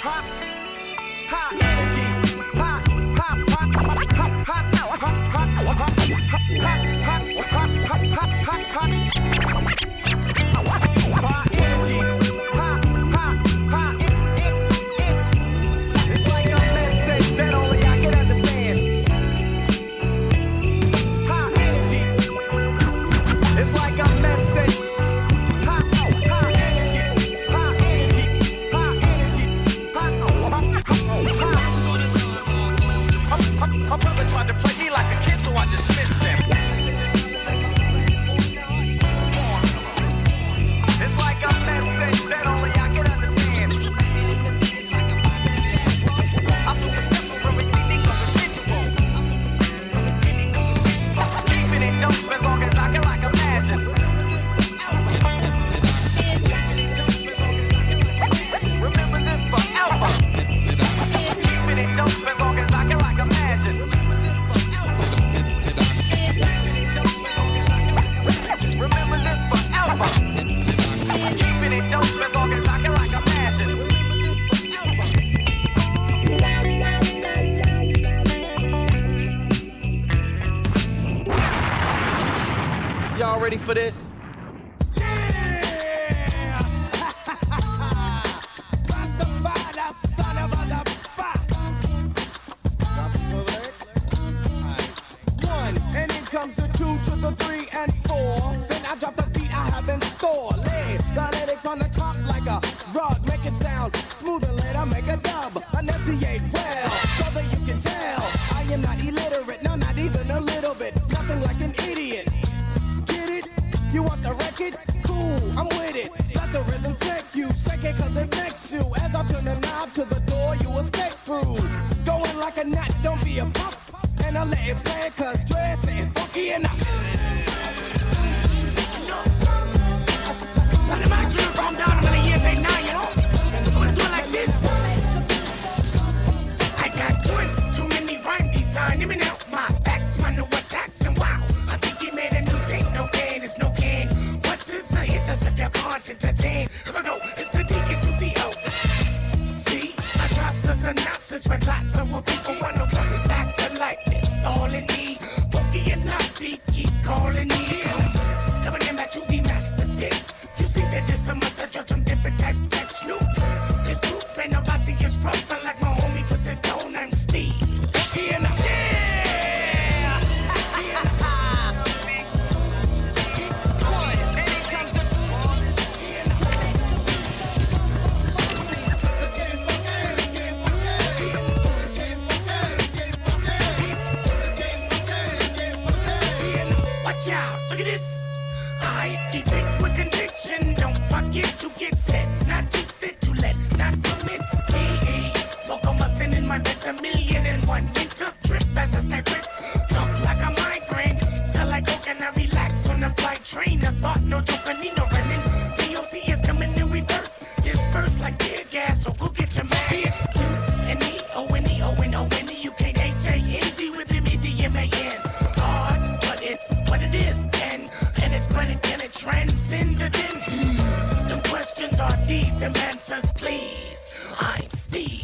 Y'all ready for this? Comes the 2 to the 3 and 4. Then I drop the beat I have in store. Lay the lyrics on the top like a rug. Make it sound smooth and later make a dub. Enunciate well, so that you can tell I am not illiterate, no, not even a little bit. Nothing like an idiot. Get it? You want the record? Cool, I'm with it. Let the rhythm take you. Shake it cause it makes you. As I turn the knob to the door, you escape through. Going like a gnat, don't be a pup. And I let it play cause dress ain't funky enough. None of my dreams calm down, I'm gonna years ain't now, you know. I'm gonna do it like this. I got too many rhyme design. Let me know my facts, my new attacks, and wow. I think he made a new thing, no gain, it's no gain. What is a hit us if you can't entertain? Here we go, it's the D to the O. See, I drops a synopsis with lots of what people want to come back to like this. All in me, funky and not beat, keep calling me. Coming in back to the master pick. You see that this a must have dropped some different type Snoop. This group ain't nobody gets rough, but like my homie puts it down, I'm Steve. Yeah! Watch out, look at this. I keep it with conviction. Don't forget to get set, not to sit, to let, not commit. Local mustin' in my bed, 1,000,001 winter trip as I snap grip. Dump like a migraine, sell like coke and I relax on the flight train. I thought no joke, I need no running. DOC is coming in reverse, disperse like tear gas, so go get your mask. U-N-E, O-N-E, O-N-O-N-E, you can't H-A-N-G with M-E-D-M-A-N. Hard, but it's what it is, and it's granted, can it transcend it in? The questions are these, them answers please. I'm Steve.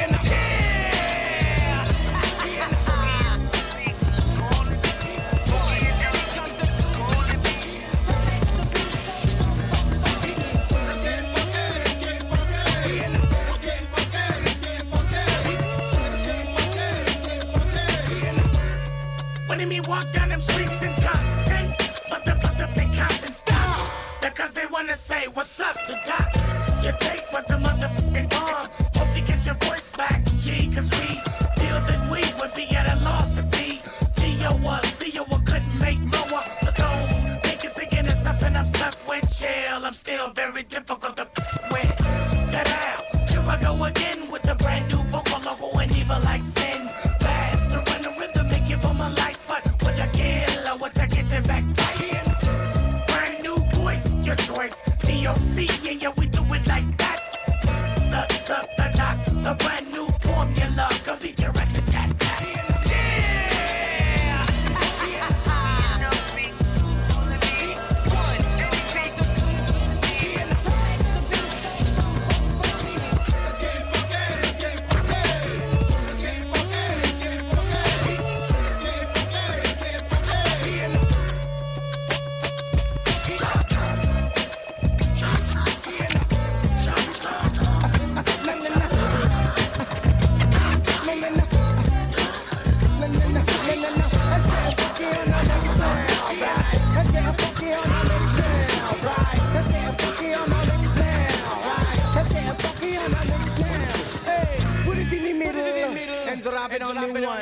When me walk down them streets and Compton, but the big Compton stop, because they wanna say what's up to Doc. Your take was the motherfucking bomb. Hope you get your voice back, G, cause we feel that we would be at a loss to be. CEO couldn't make more for those niggas thinking it's something I'm stuck with. Chill, I'm still very difficult to with. Ta-da, here I go again with the brand new vocal logo and evil like sin. Fast to run the rhythm and give them a life, but with a kill or with a get it back tight. Brand new voice, your choice. DOC, yeah, we do it like that. The brand new formula, complete your rat-a-tat-tat. it on new one.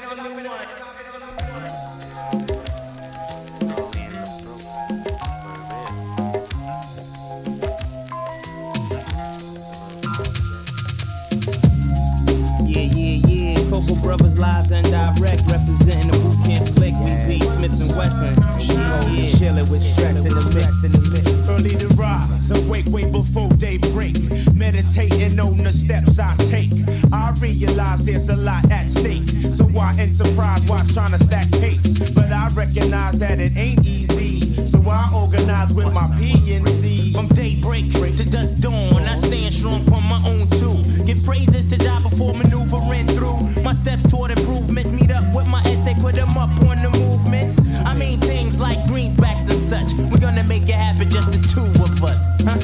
Cocoa Brothers live and direct, representing the boot camp flick. BP, Smith and Wesson. Yeah, chillin' with stress in the mix. Early to rise, awake way before daybreak. Meditating on the steps I take. I realize there's a lot at stake. So I enterprise while trying to stack pace. But I recognize that it ain't easy. So I organize with my PNC. From daybreak to dusk dawn, I stand strong from my own too. Give praises to Jah before maneuvering through. My steps toward improvements, meet up with my essay, put them up on the movements. I mean things like greensbacks and such. We're gonna make it happen, just the two of us, huh?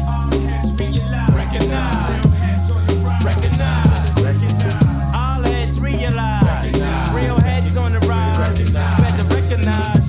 Recognize, all heads realize, real heads on the rise. Better recognize,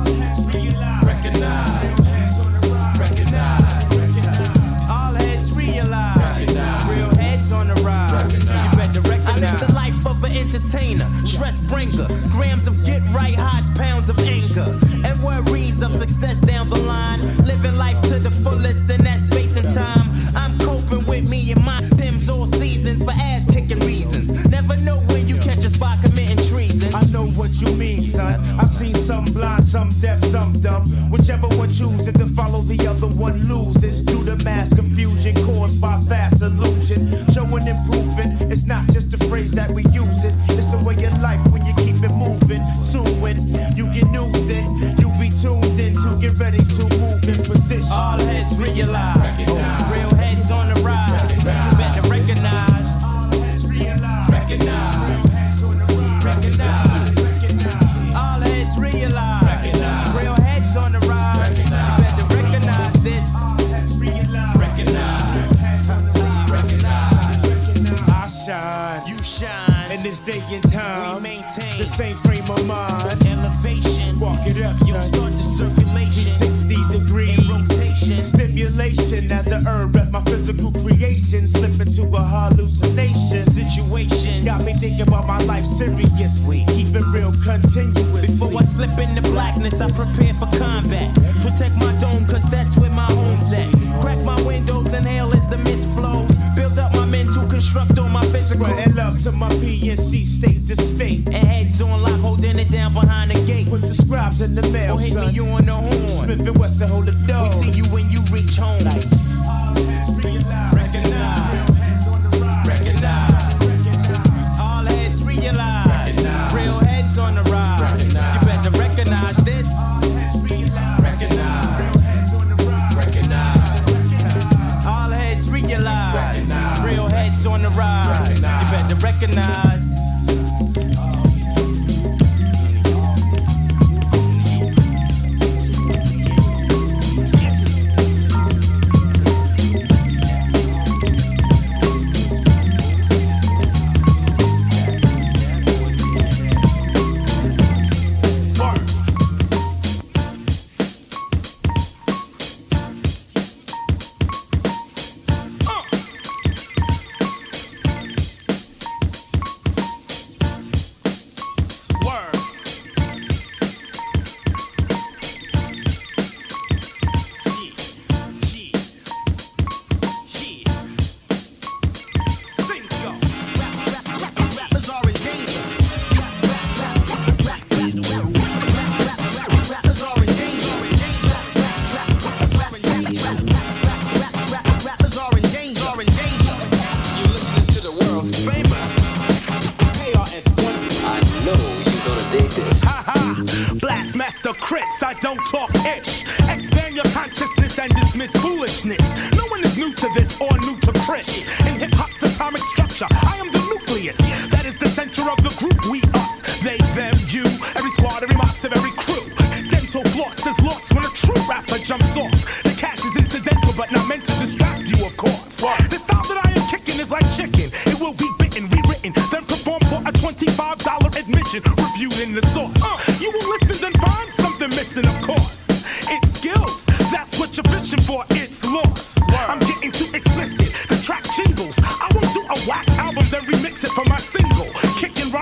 all heads realize, real heads on the rise. You better recognize. I live the life of an entertainer, stress bringer, grams of get right, hides pounds of anger, and worries of success down the line. Living life to the fullest in that space and time. I'm coping with me and my Tim's all seasons for ass kicking reasons. Never know when you catch us by committing treason. I know what you mean, son. I've seen some blind, some deaf, some dumb. Whichever one chooses to follow, the other one loses. Due to mass confusion caused by fast illusion. Showing improving, it's not just a phrase that we use it. It's the way of life when you keep it moving. Soon when you get new, then you be tuned in to get ready to move in position. All heads realize, real heads on the rise. You better recognize, all heads realize, all heads realize, real heads on the rise. You better recognize this. I shine, You shine, in this day and time. we maintain The same frame of mind. elevation. Spark it up, You'll son. start the circulation 60 degrees. in rotation. Stimulation as a herb at my physical creation. Slip into a hallucination. Situation Got me thinking about my life seriously. Keep it real continuously. before I slip into blackness, I prepare for combat. Protect my dome, cause that's where my home's at. Crack my windows, inhale as the mist flows. Build up my mental, construct on my physical. Spreading love to my PNC state to state. And heads on lock, holding it down behind the gate. Put the scribes in the mail, Or hit son. me, you on the horn. Smith and Wesson hold the door. We see you when you reach home. All heads realize, real heads on the rise. You better recognize this. All heads realize, real heads on the rise. You better recognize. Blastmaster Chris, I don't talk ish. Expand your consciousness and dismiss foolishness. No one is new to this or new to Chris. In hip hop's atomic structure, I am the nucleus. That is the center of the group. We, us, they, them, you. Every squad, every mob, every crew. Dental floss is lost when a true rapper jumps off. The cash is incidental, but not meant to distract you, of course. The style that I am kicking is like chicken. It will be bitten, rewritten, then performed for a $25 admission. Reviewed in the source. You will listen, then find something missing, of course. It's skills, that's what you're fishing for. It's lost. I'm getting too explicit. The track jingles. I won't do a whack album, then remix it for my single. Kicking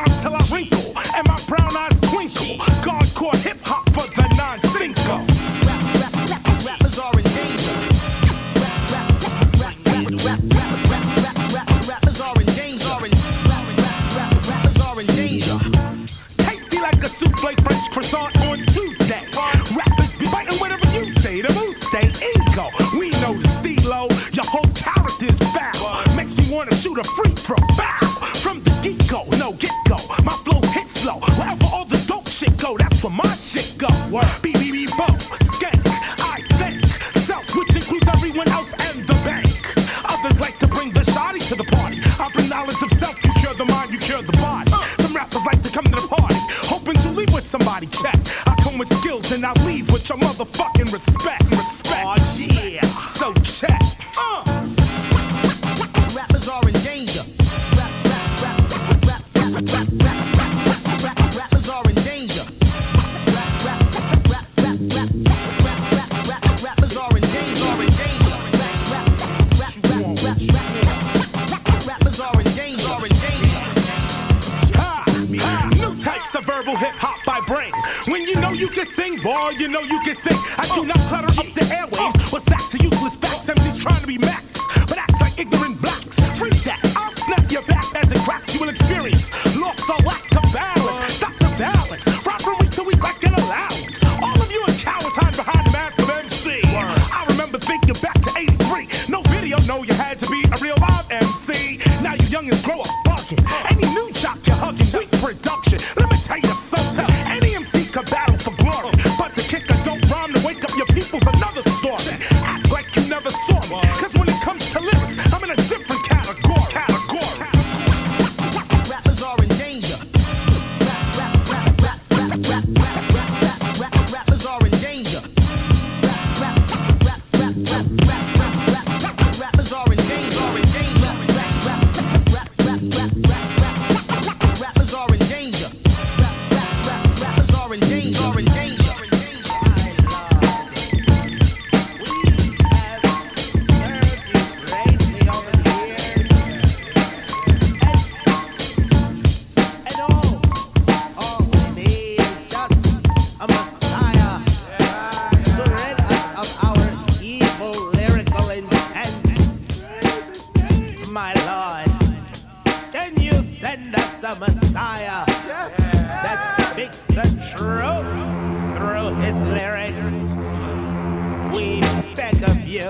your motherfucking respect. Oh yeah, so check. Rappers are in danger. Rappers are in danger. Rappers are in danger. Rappers are in danger. New types of verbal hip hop I bring. When you know you can sing, boy, you know you can sing. I do not clutter up the airwaves with stacks of useless facts. MCs trying to be max, but acts like ignorant blacks. Freak that, I'll snap your back as it cracks. You will experience loss or lack of balance. Stop the balance, rock from week to week like an allowance. All of you are cowards hide behind the mask of MC. I remember thinking back to 83. No video, no, you had to be a real live MC. Now you youngins grow up bugging. Any new jock you're hugging, weak production. Let me tell you something. Any MC can battle for glory, but the kicker don't rhyme to wake up your people's another story. Act like you never saw me, cause when it comes to lyrics, I'm in a different category. Rappers are in danger. Rappers are in danger. Rappers are in danger. Rappers are in danger. Rappers are in danger. My Lord, can you send us a Messiah that speaks the truth through his lyrics? We beg of you.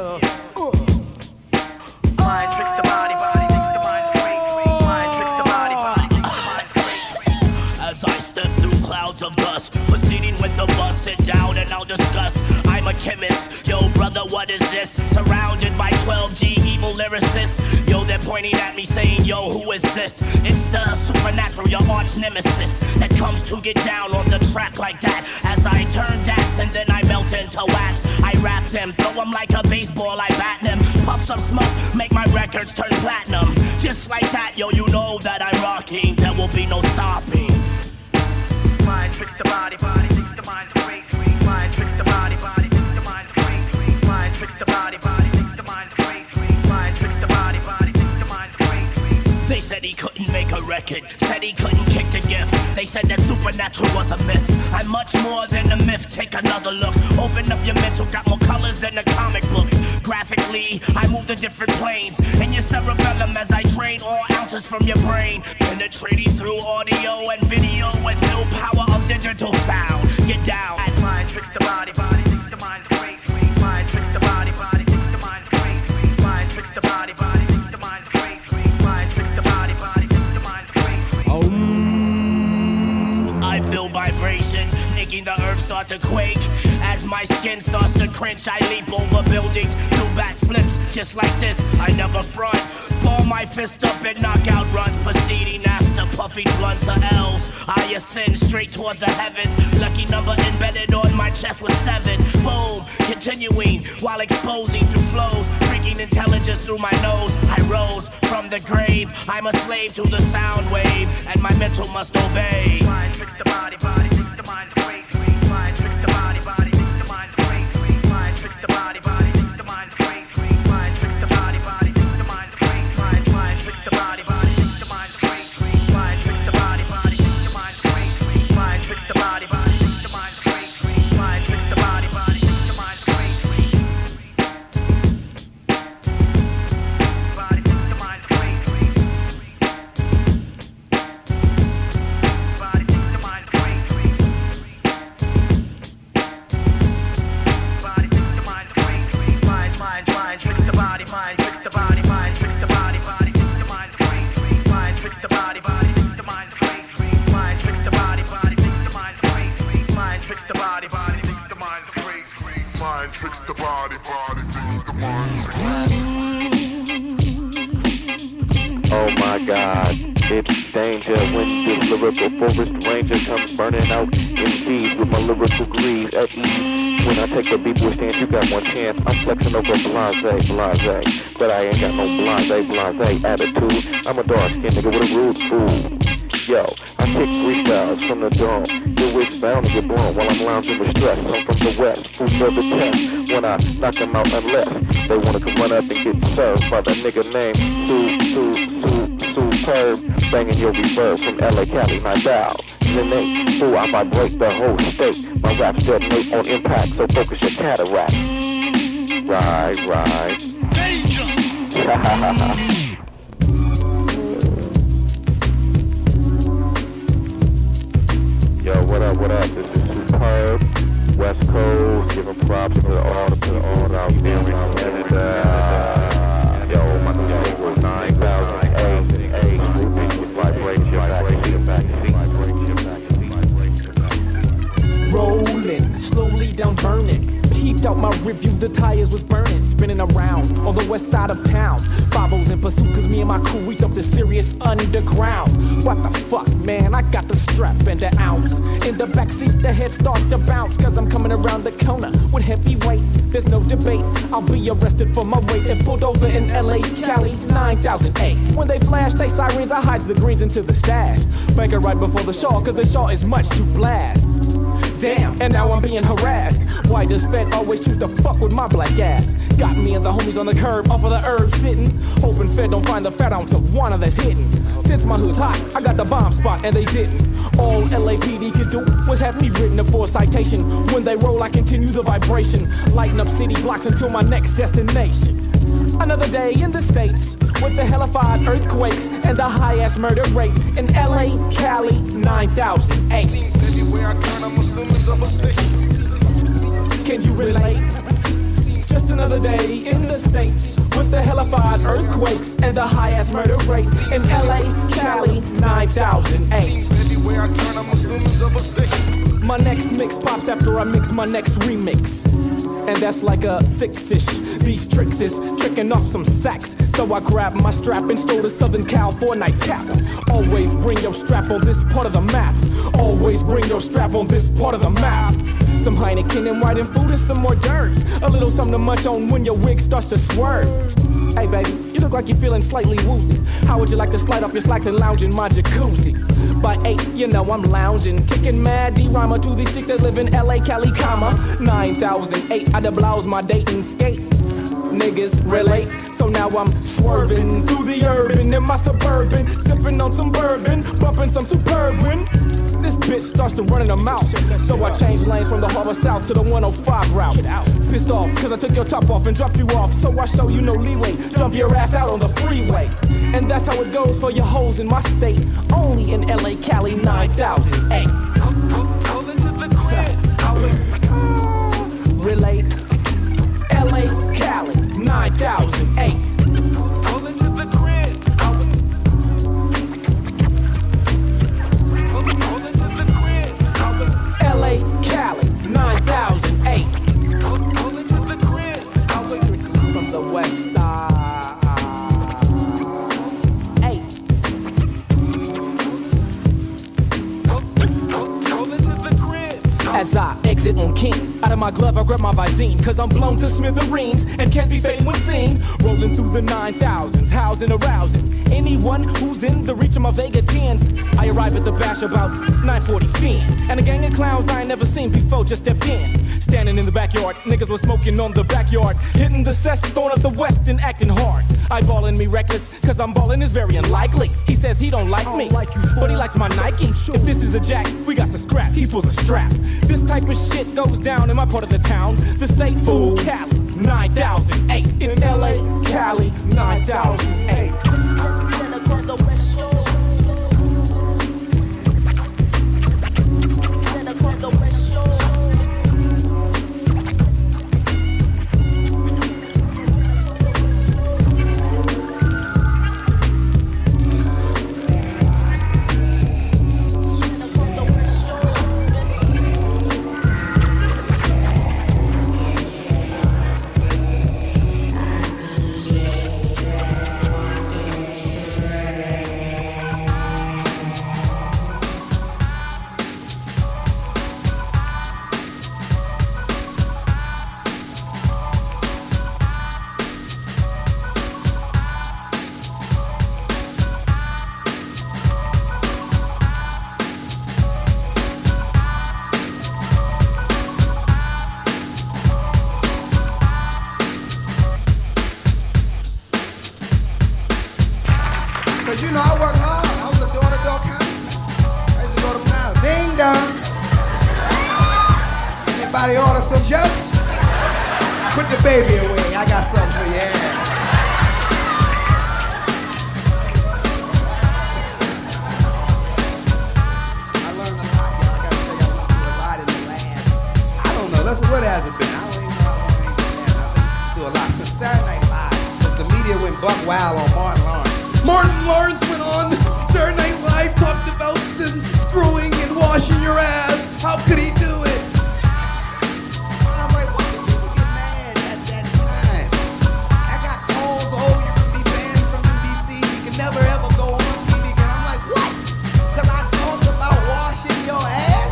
Mind tricks the body, thinks the mind's crazy. Mind tricks the body, thinks the mind's crazy. As I step through clouds of dust, proceeding with the bus, sit down and I'll discuss. I'm a chemist, yo brother, what is this? Surrounded by 12G evil lyricists. Yo, they're pointing at me saying, yo, who is this? It's the supernatural, your arch nemesis, that comes to get down on the track like that. As I turn dance and then I melt into wax. I rap them, throw them like a baseball, I bat them. Puffs of smoke, make my records turn platinum. Just like that, yo, you know that I'm rocking. There will be no stopping. Mind tricks the body, thinks the mind's crazy. Mind tricks the body, thinks the mind's crazy. Mind tricks the body, thinks the mind's crazy. Mind tricks the body, thinks the mind's crazy. They said he couldn't make a record, said he couldn't kick the gift. They said that supernatural was a myth. I'm much more than a myth, take another look. Open up your mental, got more colors than a comic book. Graphically, I move to different planes. In your cerebellum as I drain all ounces from your brain. Penetrating through audio and video with no power of digital sound. Get down. Mind tricks the body, thinks the mind's crazy. Mind tricks the body, thinks the mind's crazy. Mind tricks the body, thinks the mind's crazy. Mind tricks the body, thinks the mind's crazy. I feel vibrations, making the earth start to quake. As my skin starts to cringe, I leap over buildings, do backflips just like this. I never front, ball my fist up and knock out runs, proceeding after puffing blunts of L's. I ascend straight towards the heavens. Lucky number embedded on my chest was 7. Boom, continuing while exposing through flows, freaking intelligence through my nose. I rose from the grave. I'm a slave to the sound wave, and my mental must obey. Mind tricks the body, thinks the mind's crazy. Mind tricks the body, thinks the mind's crazy. Mind tricks the body, thinks the mind's crazy. Mind tricks the body, thinks the mind's crazy. Mind tricks the body, thinks the mind's crazy. Mind tricks the body, thinks the mind's crazy. Mind tricks the body, thinks the mind's crazy. Mind tricks the body, thinks the mind's crazy. Body thinks the mind's crazy. Body thinks the mind's crazy. Body thinks the mind's crazy. Mind tricks the body, mind tricks the body, mind tricks the body, body thinks the mind's crazy. Mind tricks the body, thinks the mind's crazy. Mind tricks the body, thinks the mind's crazy. Mind tricks the body, thinks the mind's crazy. Mind tricks the body, thinks the mind's crazy. Oh my God. It's danger when this lyrical forest ranger comes burning out MCs with my lyrical grease at ease. When I take the B-boy stance, you got one chance. I'm flexing over blase. But I ain't got no blase attitude. I'm a dark-skinned nigga with a rude fool. Yo, I kick freestyles from the dome. Your wig's bound to get blown while I'm lounging with stress. I'm from the west, who serve the test when I knock them out unless they wanna come run up and get served by the nigga named Superb, banging your reverb from LA, Cali, my dial. Innate, fool, I vibrate the whole state. My raps detonate on impact, so focus your cataract. Right. Danger! Yo, what up? This is Superb, West Coast, giving props to all out there in Canada. Yo, my new single 9008, moving with vibration back. Rolling, slowly down burning. Peeped out my review, the tires was burning. Spinning around on the west side of town. Bobos in pursuit, cause me and my crew, we up the serious underground. What the fuck, man, I got the strap and the ounce. In the backseat, the head start to bounce. Cause I'm coming around the corner with heavy weight. There's no debate, I'll be arrested for my weight. If pulled over in LA, Cali, 9008. When they flash they sirens, I hides the greens into the stash. Bank it right before the Shaw, cause the Shaw is much too blast. Damn, and now I'm being harassed. Why does Fed always choose to fuck with my black ass? Got me and the homies on the curb, off of the herb sitting. Hoping Fed don't find the fat ounce of one that's hidden. Since my hood's hot, I got the bomb spot and they didn't. All LAPD could do was have me written up for a citation. When they roll, I continue the vibration. Lighting up city blocks until my next destination. Another day in the States with the hellified earthquakes and the high-ass murder rate in LA, Cali, 9008. Can you relate? Just another day in the States with the hellified earthquakes and the high-ass murder rate in LA, Cali, 9008. My next mix pops after I mix my next remix. And that's like a 6-ish. These tricks is tricking off some sacks. So I grab my strap and stole to Southern Cal for a nightcap. Always bring your strap on this part of the map. Always bring your strap on this part of the map. Some Heineken and white and food and some hors d'oeuvres. A little something to munch on when your wig starts to swerve. Hey baby, you look like you're feeling slightly woozy. How would you like to slide off your slacks and lounge in my jacuzzi? By 8, you know I'm lounging, kicking mad D-rhymer to these chicks that live in LA, Cali, 9008. I blows my dating skate. Niggas relate, so now I'm swerving through the urban in my suburban, sipping on some bourbon, bumping some Suburban. This bitch starts to running her mouth, so I changed lanes from the Harbor South to the 105 route. Pissed off, cause I took your top off and dropped you off, so I show you no leeway. Dump your ass out on the freeway. And that's how it goes for your hoes in my state. Only in LA, Cali, 9008. Rolling to the crib. Relate. LA, Cali, 9008. Rolling to the crib. Rolling to the crib. LA, Cali, 9008. Rolling to the crib. From the west side. As I exit on King, out of my glove I grab my Visine, cause I'm blown to smithereens and can't be faded when seen. Rolling through the 9000s, housing, arousing anyone who's in the reach of my Vega 10s. I arrive at the bash about 9:40 p.m. and a gang of clowns I ain't never seen before just stepped in. Standing in the backyard, niggas was smoking on the backyard, hitting the cess, throwing up the west and acting hard. Eyeballing me reckless, cause I'm ballin' is very unlikely. He says he don't like me, but he likes my Nike. If this is a jack, we got to scrap, he pulls a strap. This type of shit goes down in my part of the town. The state fool, Cali, 9008. In LA, Cali, 9008. Cause you know I work hard. I was a door-to-door counter. I used to go to miles. Ding dong. Anybody order some jokes? Put the baby away. I got something for you. Yeah. I learned a lot, y'all. I gotta tell you, I went through a lot in the last. I don't know. Listen, what has it been? I don't even know how long it's been. I've been through a lot since Saturday Night Live. Because the media went buck wild on Martin Lawrence. Martin Lawrence went on Saturday Night Live, talked about the screwing and washing your ass. How could he do it? I was like, why did people get mad at that time? I got calls, oh, you can be banned from NBC. You can never ever go on TV again. I'm like, what? Because I talked about washing your ass?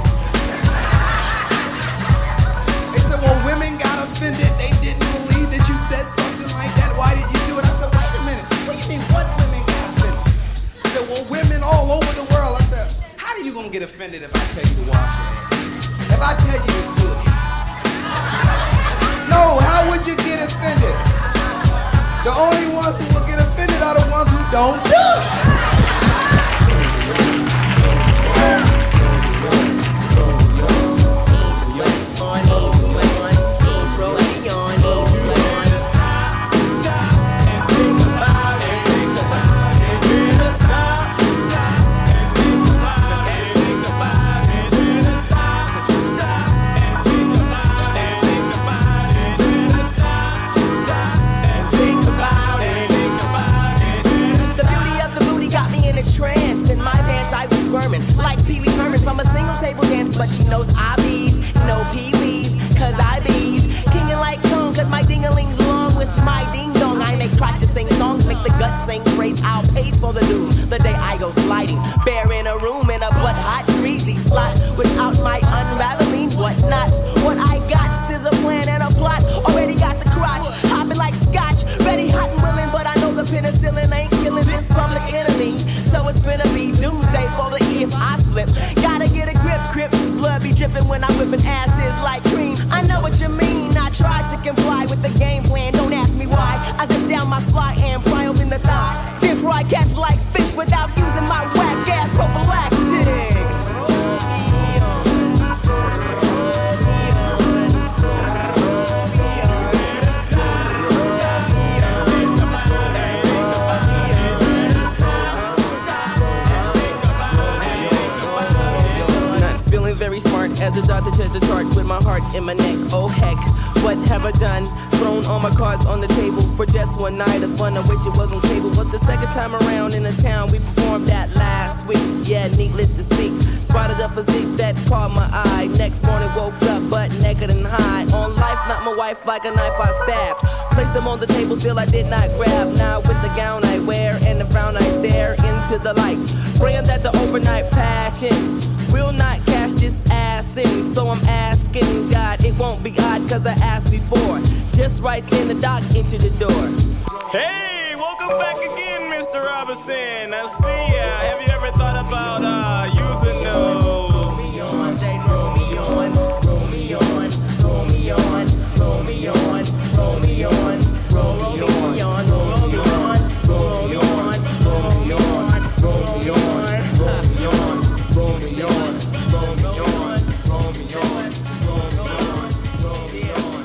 They said, well, women got offended. They didn't believe that you said something like that. Why did you do it? I said, wait a minute. What do you mean, what women got offended? They said, well, women all over the world. I said, how are you going to get offended if I tell you to wash your ass? If I tell you to do it? No, how would you get offended? The only ones who will get offended are the ones who don't douche. Like Pee Wee Herman from a single table dance, but she knows I bees, no Pee-wees, cause I bees. Kingin' like Kong, cause my ding-a-ling's long with my ding-dong. I make crotches sing songs, make the guts sing praise. I'll pace for the doom, the day I go sliding. Bare in a room, in a butt hot, greasy slot, without my unraveling whatnots. What I got is a plan and a plot, already got the crotch, hopping like scotch, ready, hot and willing, but I know the penicillin ain't killing this public enemy. So it's gonna be doomsday for the if I flip. Gotta get a grip, blood be dripping when I'm whipping asses like cream. I know what you mean, I tried to comply with the game plan, don't ask me why. I zip down my fly and pry open the thigh. Then fry catch like fish without using my whack ass prophylactics. Very smart as a doctor to the chart with my heart in my neck. Oh heck, what have I done? Thrown all my cards on the table for just one night of fun. I wish it was on cable, but the second time around in the town we performed that last week. Yeah, needless to speak, spotted a physique that caught my eye. Next morning woke up butt naked and high. On life, not my wife, like a knife I stabbed. Placed them on the table, still I did not grab. Now with the gown I wear and the frown I stare into the light, praying that the overnight passion will not cash this ass in. So I'm asking God, it won't be odd, cause I asked before. Just right then the doc entered the door. Hey, welcome back again, Mr. Robinson. I see ya. Have you ever thought about using those? Roll me on, they roll me on, roll me on, roll me on, roll me on, roll me on, roll me on, roll me on, roll me on, roll me on, roll me on, roll me on, roll me on. Roll me on, roll me on, roll me on, roll me on, roll me on,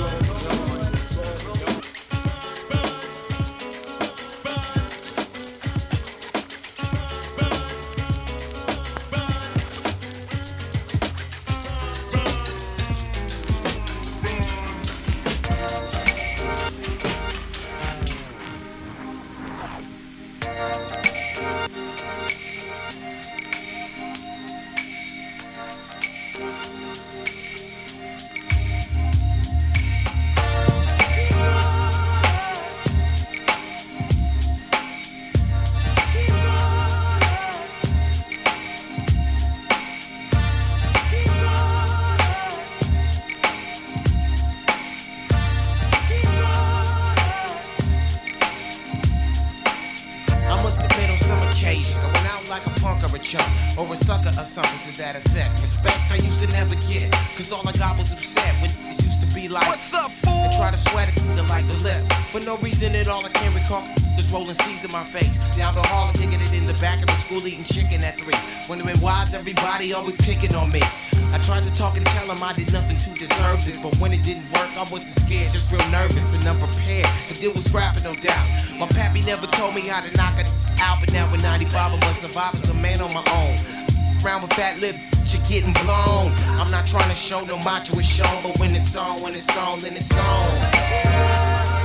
or a sucker or something to that effect. Respect I used to never get, cause all I got was upset when it used to be like, what's up, fool? And try to sweat it like the lip. For no reason at all, I can't recall. Just rolling C's in my face. Down the hall, kicking it in the back of the school, eating chicken at 3. Wondering why's everybody always picking on me. I tried to talk and tell them I did nothing to deserve this, but when it didn't work, I wasn't scared, just real nervous and unprepared. To deal with scrapping, no doubt. My pappy never told me how to knock it out, but now with 95, I must survive as a man on my own. Round with fat lip, shit getting blown. I'm not trying to show no macho is shown, but when it's on, then it's on.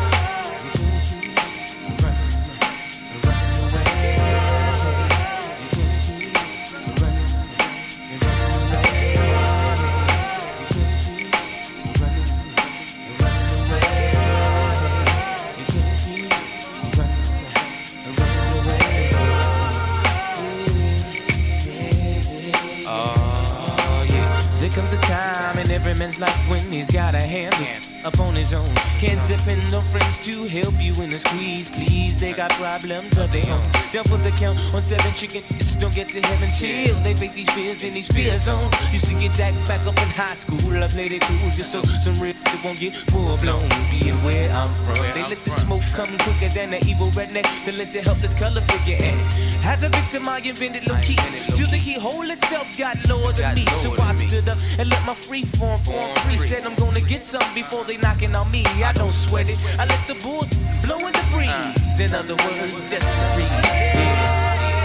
Comes a time in every man's life when he's got a hand up on his own. Can't depend on friends to help you in the squeeze. Please, they got problems of their own. Down for the count on 7 chickens. Don't get to heaven till they face these fears in these fear zones. Used to get jacked back up in high school. I played it cool just so some real shit won't get full blown. Being where I'm from, they let the smoke come quicker than the evil redneck. The lens to help this color figure. And as a victim, I invented low key. Till the keyhole itself got lower than me. So I stood up and let my free form free. Said I'm gonna get something before they knocking on me. I don't sweat it. I let the bulls blow in the breeze. In other words, just breathe. Yeah.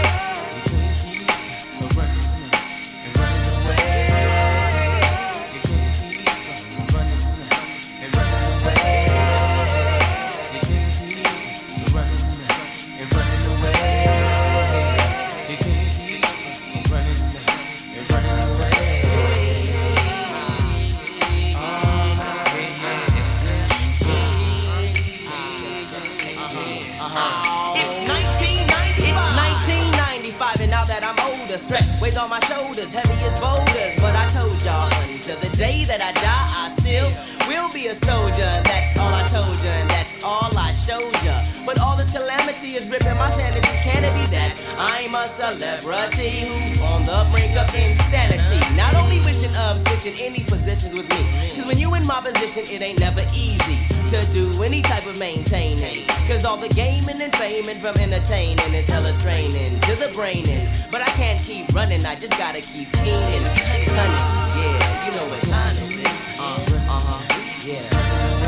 Stress weighs on my shoulders, heavy as boulders. But I told y'all, until the day that I die, I still will be a soldier. That's all I told you, and that's all I showed ya. But all this calamity is ripping my sanity. Can it be that I'm a celebrity who's on the brink of insanity? Not only wishing of switching any positions with me, cause when you in my position, it ain't never easy to do any type of maintaining. Cause all the gaming and faming from entertaining is hella straining to the braining. But I can't keep running, I just gotta keep keening. Honey, yeah, you know what time is it? Yeah.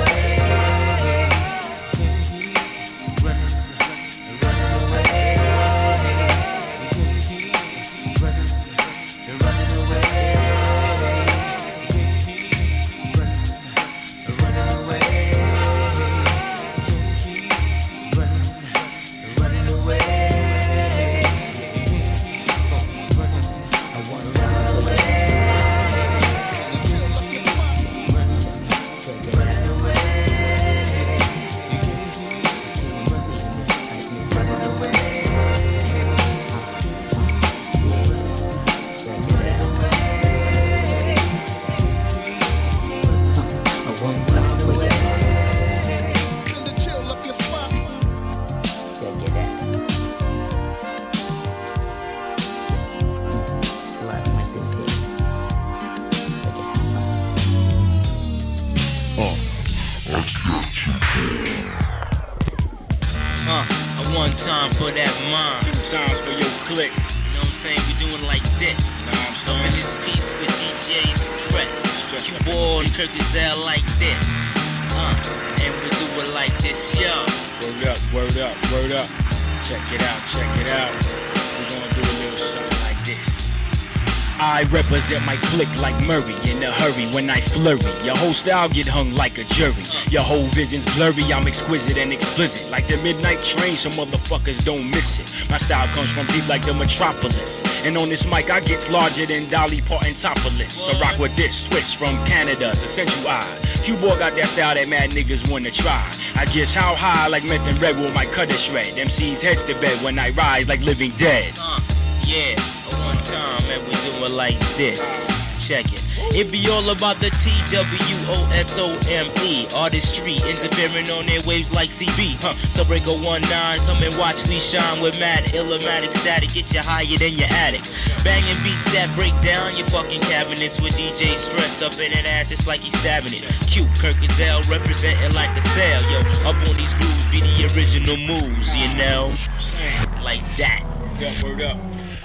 One time for that mom, 2 times for your click. You know what I'm saying? We doing like this. You know what I'm saying? In this piece with DJ Stress. Q-Ball and Kirk Gazelle like this. And we do it like this, yo. Word up, word up, word up. Check it out, check it out. We're gonna do a little something like this. I represent my clique like Murray in a hurry when I flurry. Your whole style get hung like a jury. Your whole vision's blurry, I'm exquisite and explicit. Like the midnight train, so motherfuckers don't miss it. My style comes from deep like the metropolis. And on this mic I gets larger than Dolly Parton topless. So rock with this twist from Canada to Central Eye. Q-Boy got that style that mad niggas wanna try. I guess how high like meth and red with my cutter shred. MC's heads to bed when I rise like living dead. Yeah, one time and we do it like this. Check it. It be all about the TWOSOME. Artistry interfering on their waves like CB. So break a 1-9, come and watch me shine with mad illumatic static. Get you higher than your attic. Banging beats that break down your fucking cabinets with DJ Stress up in that ass, it's like he's stabbing it. Q, Kirk Gazelle representing like a sail. Yo, up on these grooves be the original moves, you know? Like that. Word up.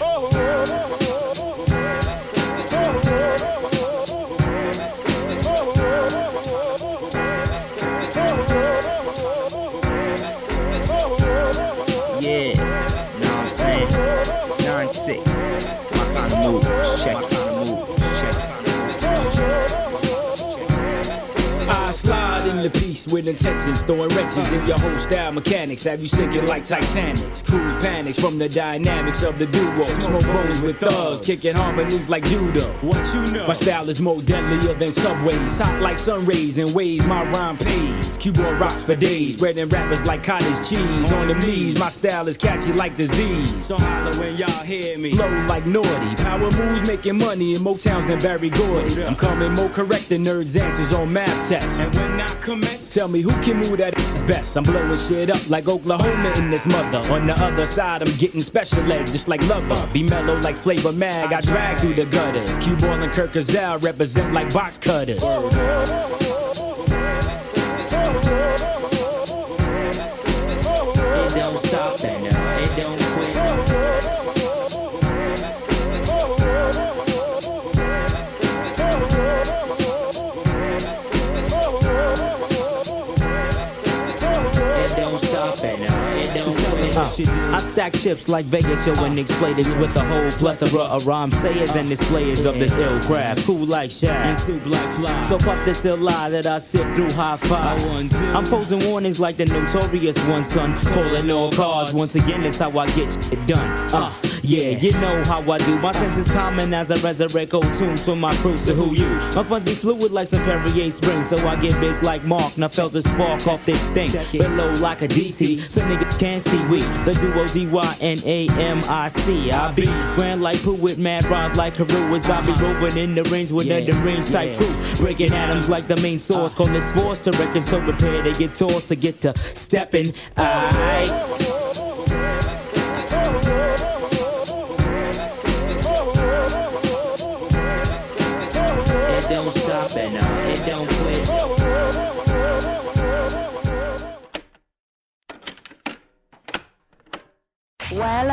Yeah, know what I'm saying? 9-6. My kind of moves. Check it. I slide in the piece with intentions, throwing wrenches in your whole style mechanics. Have you sinking like Titanics? Cruise panics from the dynamics of the duo. Smoke bones with thugs, kicking harmonies like judo. What you know? My style is more deadlier than subways. Hot like sun rays and waves my rhyme pays. Cuba rocks for days, spreading rappers like cottage cheese. On the knees, my style is catchy like disease. So holler when y'all hear me. Flow like naughty, power moves making money in Motowns than Barry Gordy. I'm coming more correct than nerds' answers on math tests. And when I commence, tell me who can move that ass best. I'm blowing shit up like Oklahoma in this mother. On the other side, I'm getting special ed just like Lover. Be mellow like Flavor Mag, I drag through the gutters. Q-Ball and Kirk Gazelle represent like box cutters. It don't stop and it don't quit. I stack chips like Vegas showing expletives with a whole plethora of rhyme sayers and displayers of this ill craft. Cool like Shaq and soup like fly. So fuck this ill lie that I sift through high five. I'm posing warnings like the notorious one, son. Calling all cars. Once again, it's how I get shit done. Yeah, you know how I do. My sense is common as I resurrect old tunes from my crew. So who you? My funds be fluid like some Perrier Spring. So I get biz like Mark. Now felt a spark off this thing. Below like a DT. So niggas can't see we. The duo DYNAMIC. I be grand like Pooh with mad rod like Haru. As I be roving in the range with a deranged type crew. Breaking atoms like the main source. Call this force to reckon. So prepare to get tossed to get to stepping. Aight. Don't stop and it don't quit. Well,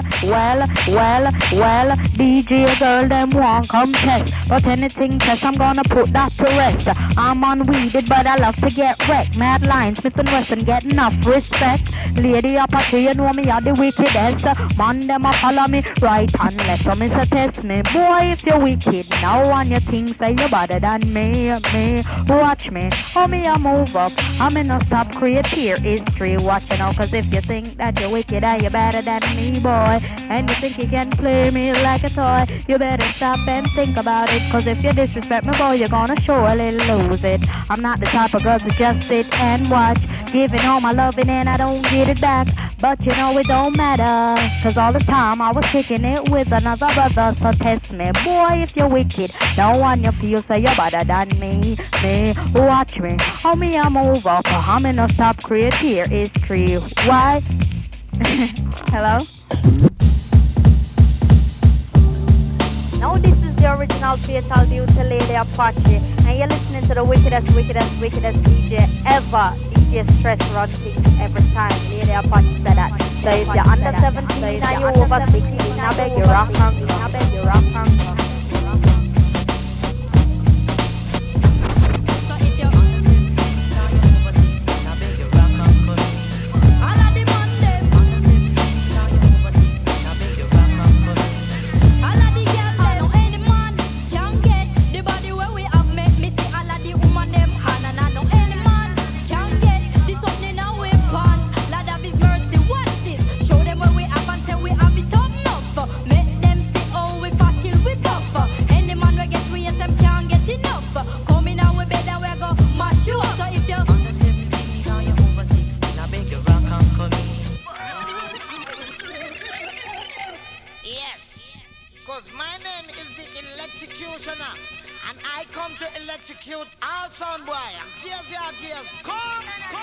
DJ girl, them won't come test. But anything test, I'm gonna put that to rest. I'm unweeded, but I love to get wrecked. Mad lines, Smith and Wesson, get enough respect. Lady up at you know me, are the wickedest. Man, them a follow me right and left. So me say test me, boy, if you're wicked. Now on your things, say you're better than me. Watch me, how me I move up. I'm in no stop, create here history. Watch it now, cause if you think that you're wicked, are you better than me, boy? And you think you can play me like a toy, you better stop and think about it. Cause if you disrespect me, boy, you're gonna surely lose it. I'm not the type of girl to just sit and watch, giving all my loving and I don't get it back. But you know it don't matter, cause all the time I was kicking it with another brother. So test me, boy, if you're wicked. No one you feel say you're better than me. Watch me, how me I move up. I'm in a stop, create here history. Why? Hello? Now this is the original Fatal Beauty Lady Apache, and you're listening to the wickedest DJ ever. DJ Stress Rod things every time. Lady Apache said that. So if you're under 17 and you're over 16, I beg you rock on. Show them where we have and tell we have it up enough. Make them see how we fat kill we buff. execute all sound boy. Gears, yeah, gears. Come.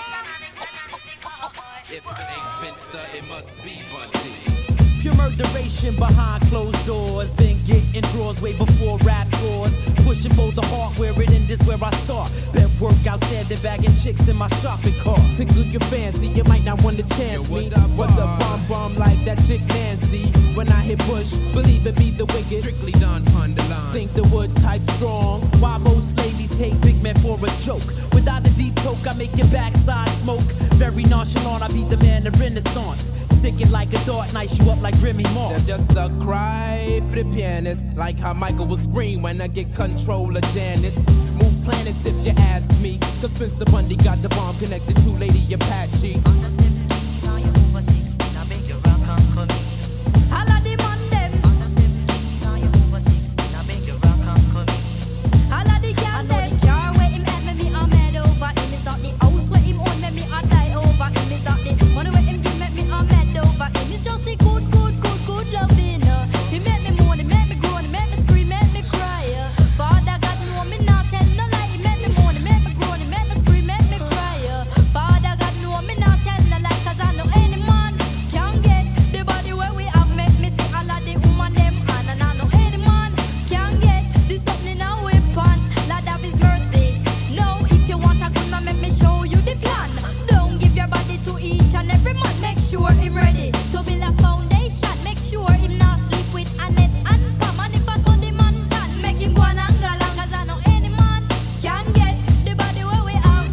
If it ain't Finster, it must be Bunty. Pure murderation behind closed doors. Been getting draws way before rap tours. Pushing for the heart where it ends is where I start. Bet workout standing bagging chicks in my shopping cart. Tickle your fancy, you might not want to chance me. What's a bum like that chick Nancy? When I hit push, believe it be the wicked. Strictly done on the line. Sink the wood type strong. Why most ladies take big men for a joke? Without a deep toke, I make your backside smoke. Very nonchalant, I be the man of Renaissance. Sticking like a dart, nice you up like Remy Ma. They're just a cry for the pianist. Like how Michael will scream when I get control of Janet's. Move planets if you ask me. Cause Mr. Bundy got the bomb connected to Lady Apache. Under 17, now you're over 16, I make you rock and come in. Holla the man them. Under 17, now you're over 16, I make you rock and come in. Holla the girl them. I know the car where him at me, I'm mad over him. It's not the house where him own me, I die over him. It's not the money where him give me, I'm mad over him. It's just the good loving. He make me moan, he make me groan, he make me scream, make me cry. Father God know me not tell no lie. He make me moan, he make me groan, he make me scream, make me cry. Father God know me not tell no lie. Cause I know any man can get the body where we have. Make me see all of the woman them on. And I know any man can get the something in our weapons. Lord of his mercy. No, if you want a good man, make me show you the plan. Don't give your body to each and every man. Make sure him ready to build a foundation. Make sure him not sleep with Annette and Pam. And if I told the man can make him go and galang. Cause I know any man can get the body where we have.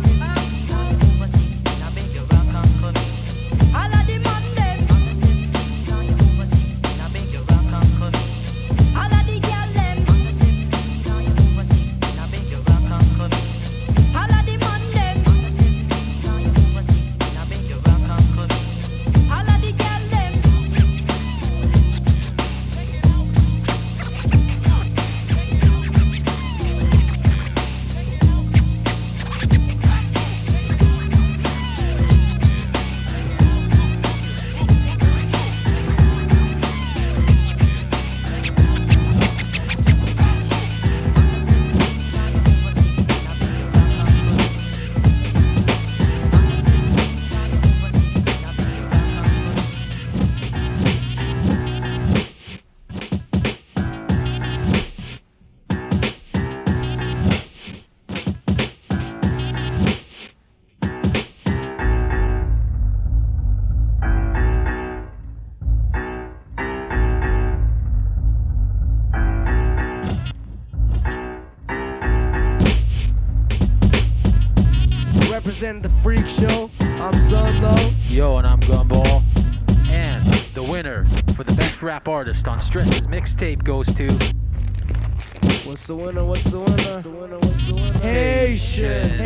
Over 16, I beg you rock and come in. All of the man them. Under 17, now you're over 16, I beg you rock and come in. All of the girl them. Under 17, now you're over 16, I beg you rock and come in. All of the man them. Under 17, now you're over 16, I beg you rock and come in. All of the girl them. Represent the Freak Show. I'm Solo. Yo, and I'm Gumball. And the winner for the best rap artist on Stress's mixtape goes to... What's the winner? What's the winner? What's the winner? Haitian.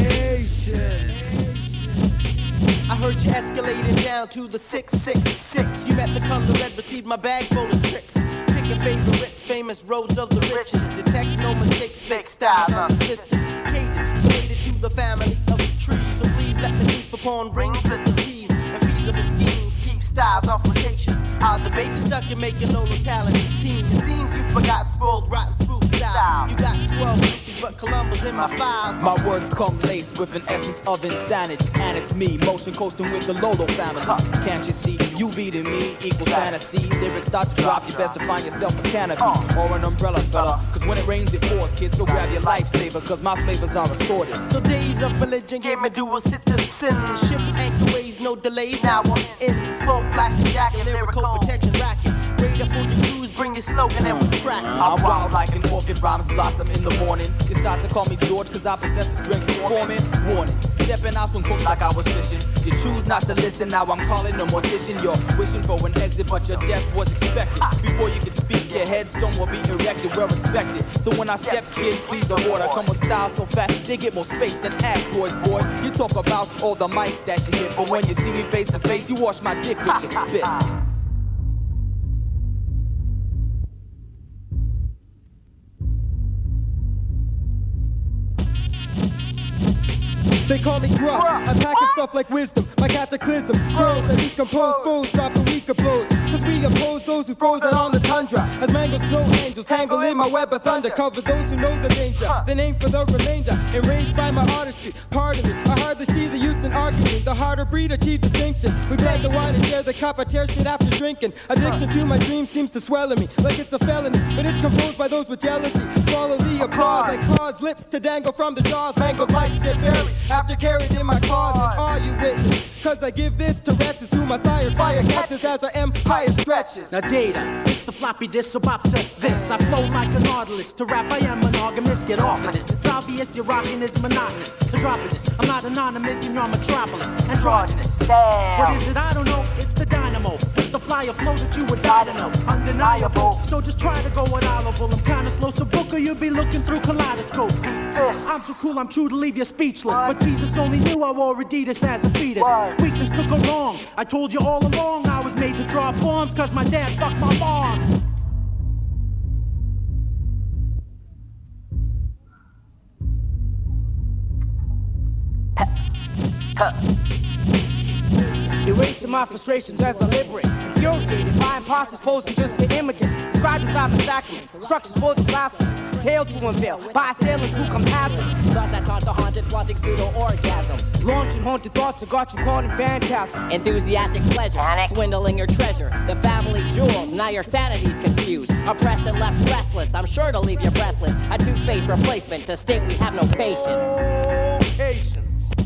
I heard you escalating down to the 666. You met the color red, received my bag full of tricks. Picking favorites, famous roads of the riches. Detect no mistakes, fake style, I'm sophisticated. Related to the family of the tree. So please let the thief upon rings, little keys. And feasible schemes, keep styles off flirtatious. I'll debate you stuck in making no talented team. It seems you forgot spoiled, rotten, spoof style. You got 12 rookies, but Columbus in my files. My words come laced with an essence of insanity. And it's me, motion coasting with the Lolo family. Can't you see, you beating me equals fantasy. Lyrics start to drop, you best to find yourself a canopy or an umbrella, fella. Cause when it rains it pours, kids, so grab your lifesaver. Cause my flavors are assorted. So days of religion gave me dual citizen. Ship anchorways, no delays, now I'm in full plastic jacket, lyrical protection racket. Radar for your crews, bring your slogan and we track. I'm wild like an orchid, rhymes blossom in the morning. You start to call me George cause I possess the strength of forming. Warning, stepping out when cooked like I was fishing. You choose not to listen, now I'm calling a mortician. You're wishing for an exit but your death was expected. Before you could speak, your headstone will be erected, well respected. So when I step, kid, please avoid. I come with style so fat, they get more space than asteroids, boy. You talk about all the mics that you hit, but when you see me face to face, you wash my dick with your spit. They call me gruff. I'm packing stuff like wisdom, my cataclysm. Girls that decompose fools, dropping weak kaboos. Cause we oppose those who froze out on the tundra. As mangled snow angels tangle in my web of thunder. Cover those who know the danger, then aim for the remainder. Enraged by my artistry, pardon me, I hardly see the use in arguing. The harder breed achieve distinction. We blend the wine and share the cup, I tear shit after drinking. Addiction to my dream seems to swell in me like it's a felony, but it's composed by those with jealousy. Follow the applause, I cause lips to dangle from the jaws. Mangled lights get barely after carried in my closet. Are you witness? Cause I give this to wretches who my sire fire catches as our empire stretches. Now data, it's the floppy disk, so bop to this. I flow like a nautilus. To rap I am monogamous, get off of this. It's obvious your rocking is monotonous. To dropping this, I'm not anonymous in your metropolis. Androgynous. What is it? I don't know, it's the dynamo. The flyer flow that you would die to know. Undeniable. So just try to go inaudible. I'm kinda slow, so Booker, you'll be looking through kaleidoscopes. I'm so cool, I'm true to leave you speechless. But Jesus only knew I wore Adidas as a fetus. Weakness took her wrong. I told you all along I was made to drop bombs, cause my dad fucked my moms. Erasing my frustrations as I liberate. Infuriated by imposters posing just to imitate. Described inside my sacraments. Structures for the blasphemous. Tale to unveil by assailants who come hazardous. Thus I taught the haunted, wanting pseudo-orgasms. Launching haunted thoughts that got you caught in phantasm. Enthusiastic pleasures, swindling your treasure. The family jewels, now your sanity's confused. Oppressed and left restless, I'm sure to leave you breathless. A two-faced replacement to state we have no patience. Patience.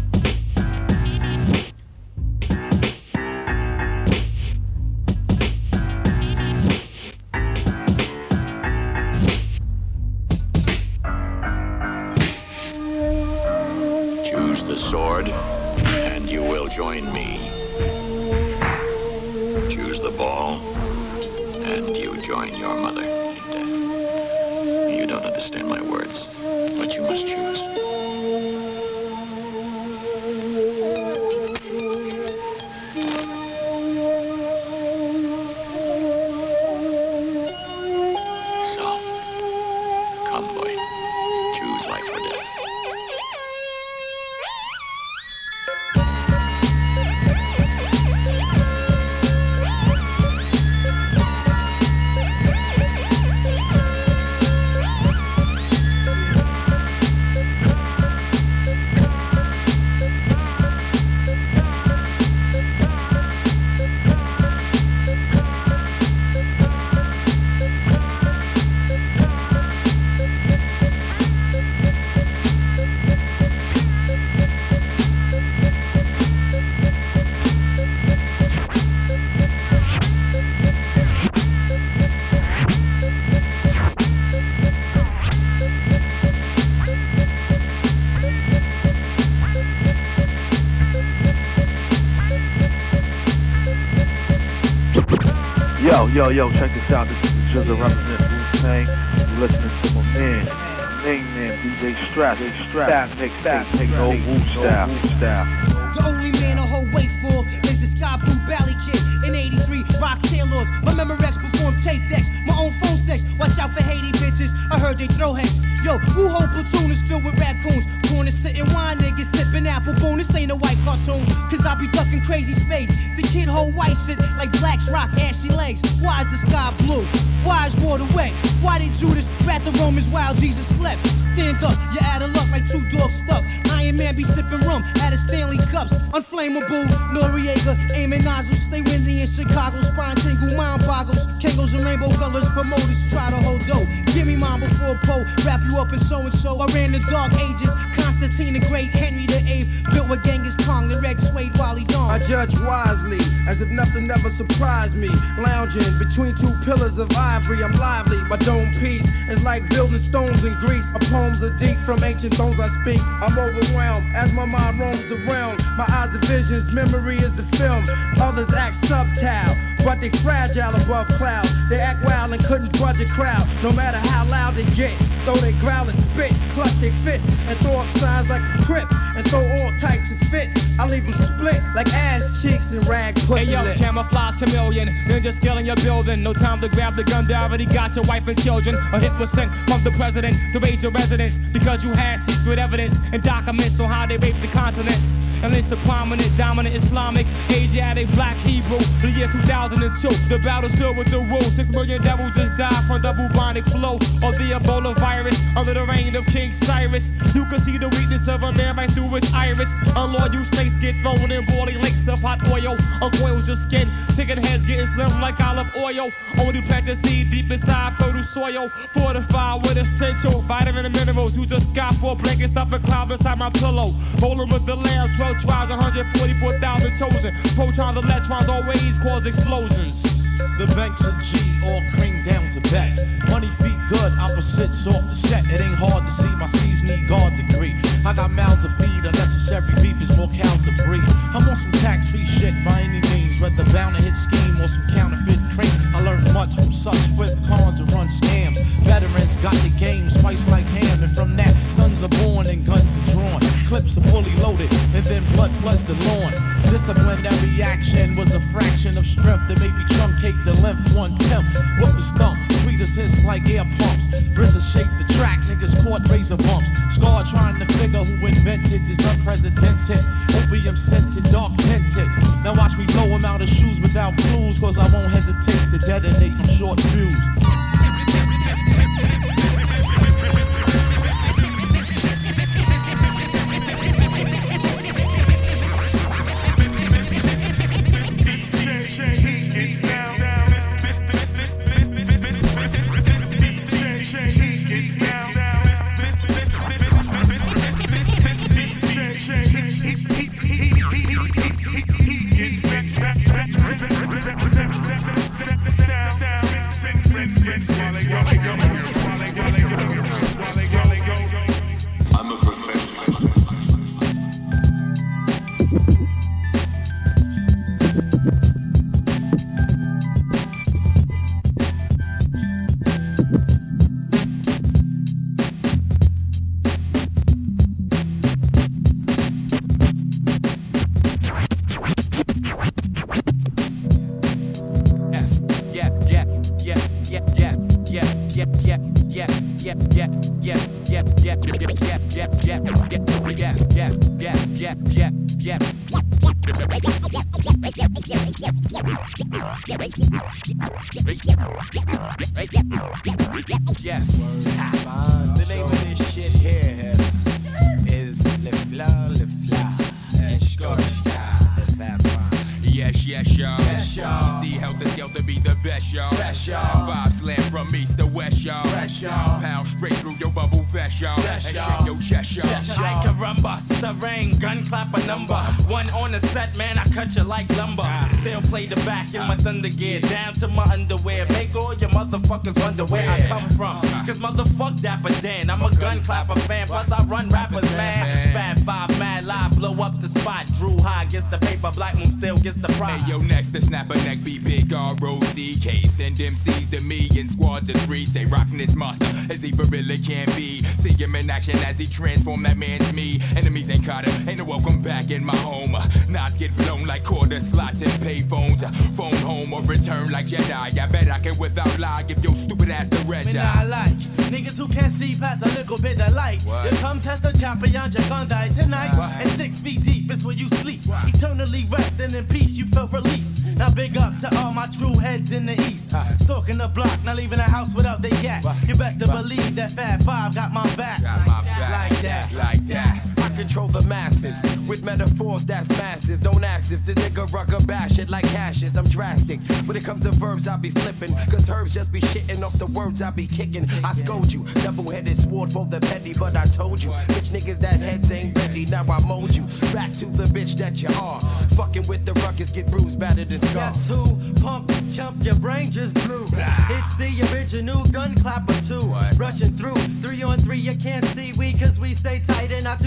The sword, and you will join me. Choose the ball, and you join your mother in death. You don't understand my words, but you must choose. So, come, boy. Choose life or death. Yo, check this out. This is the Jizza representing Wu-Tang. You're listening to my man, DJ Strap, take no Wu style. The only man a whole wait for is the Sky Blue Valley Kid. In 83, Rock Taylors. My Memorex perform tape decks. My own phone sex. Watch out for Haiti bitches. I heard they throw heads. Yo, who whole platoon is filled with raccoons? Corner sitting wine niggas sipping apple boom. This ain't a white cartoon, cause I be ducking crazy space. The kid hold white shit like Black's rock ashy legs. Why is the sky blue? Why is water wet? Why did Judas rat the Romans while Jesus slept? Stand up, you're out of luck like two dogs stuck. Iron Man be sipping rum out of Stanley cups. Unflammable, Noriega, aiming nozzles. Stay windy in Chicago, spine tingle, mind boggles. Kangos and rainbow colors, promoters try to hold dough. Give me mine before Poe, wrap you up in so-and-so. I ran the dark ages, Constantine the Great, Henry the Eighth. Built with Genghis Khan, the red suede Wally Dawn. I judge wisely, as if nothing ever surprised me. Lounging between two pillars of ivory, I'm lively. My dome piece is like building stones in Greece. A poems are deep from ancient thrones I speak. I'm overwhelmed as my mind roams around. My eyes the visions, memory is the film. Others act subtile, but they fragile above clouds. They act wild and couldn't budge a crowd. No matter how loud they get, Though they growl and spit, clutch their fists, and throw up signs like a crip, and throw all types of fit. I leave them split like ass cheeks and rag pussy Hey yo, lip. camouflage chameleon, ninja skill in your building. No time to grab the gun, they already got your wife and children. A hit was sent from the president to raid your residence because you had secret evidence and documents on how they raped the continents. And it's the prominent, dominant Islamic, Asiatic, black Hebrew. The year 2002, the battle still with the rule. 6 million devils just died from the bubonic flow of the Ebola virus under the reign of King Cyrus. You can see the weakness of a man right through his iris. Unlawed you snakes get thrown in boiling lakes of hot oil. Uncoils your skin, chicken heads getting slim like olive oil. Only plant the seed deep inside fertile soil. Fortified with essential vitamin and minerals. You just got 4 blankets stuff and cloud beside my pillow. Rolling with the lamb, 12 tribes, 144,000 chosen. Protons, electrons always cause explosions. The banks of G, all cream down's a bet. Money feet good, opposites off the set. It ain't hard to see my C's need guard degree. I got mouths to feed, unnecessary beef is more cows to breed. I'm on some tax-free shit by any means, whether bound to hit scheme or some counterfeit cream. I learned much from such swift cons and run scams. Veterans got the game spiced like ham, and from that, sons are born and guns are drawn. Clips are fully loaded, and then blood floods the lawn. Disciplinary action was a fraction of strength that made me truncate the length 1/10. Whoop a stump, tweeters hiss like air pumps. RZA shaped the track, niggas caught razor bumps. Scar trying to figure who invented this unprecedented opium scented, dark tinted. Now watch me blow him out of shoes without clues, cause I won't hesitate to detonate them short fuse. Yes. The name of this shit here is Le Fleur, Le Fleur. Yes, y'all. Yes, y'all. See how this to be the best, y'all. Best, y'all. 5 slam from east to west, y'all. Best, y'all. Pound straight through your bubble vest, y'all. Best, and shake your chest, y'all. I can run bust the rain, gun clap a number. One on the set, man, I cut you like lumber. Still play the back in my thunder gear, down to my underwear. Make all your motherfuckers wonder where I come from. Cause motherfuck Dapper Dan, I'm a gun clapper fan. Plus I run rappers, man. Fat 5, mad live, blow up the spot. Drew High gets the paper, Black Moon still gets the prize. Hey, yo, next to snap a neck, be big R-O-C-K. Send MCs to me in squads of 3. Say rockin' this monster as he for really can be. See him in action as he transform that man's me. Enemies ain't caught him, ain't a welcome back in my home. Knots get blown like quarter slots and pay phones. Phone home or return like Jedi. I bet I can without lie give your stupid ass the red Man, dye. I like niggas who can't see past a little bit of light. You come test a champion, you're gonna die tonight. And 6 feet deep is where you sleep. Eternally resting in peace, you feel relief. Now big up to all my true heads in the east. Stalking the block, not leaving the house without they yak. You best to believe that Fat 5 got my back. Like that. Like that. I control the masses with metaphors that's massive. Don't ask if the nigga rucker bash it like Cassius. I'm drastic. When it comes to verbs, I be flipping. Cause herbs just be shitting off the words I be kicking. I scold you, double-headed sword for the petty. But I told you, bitch niggas that heads ain't ready. Now I mold you back to the bitch that you are. Fucking with the ruckus, get bruised, battered and scarred. Guess who? Pump, chump, your brain just blew. It's the original gun clapper too. Rushing through 3 on 3, you can't see we cause we stay tight and not too many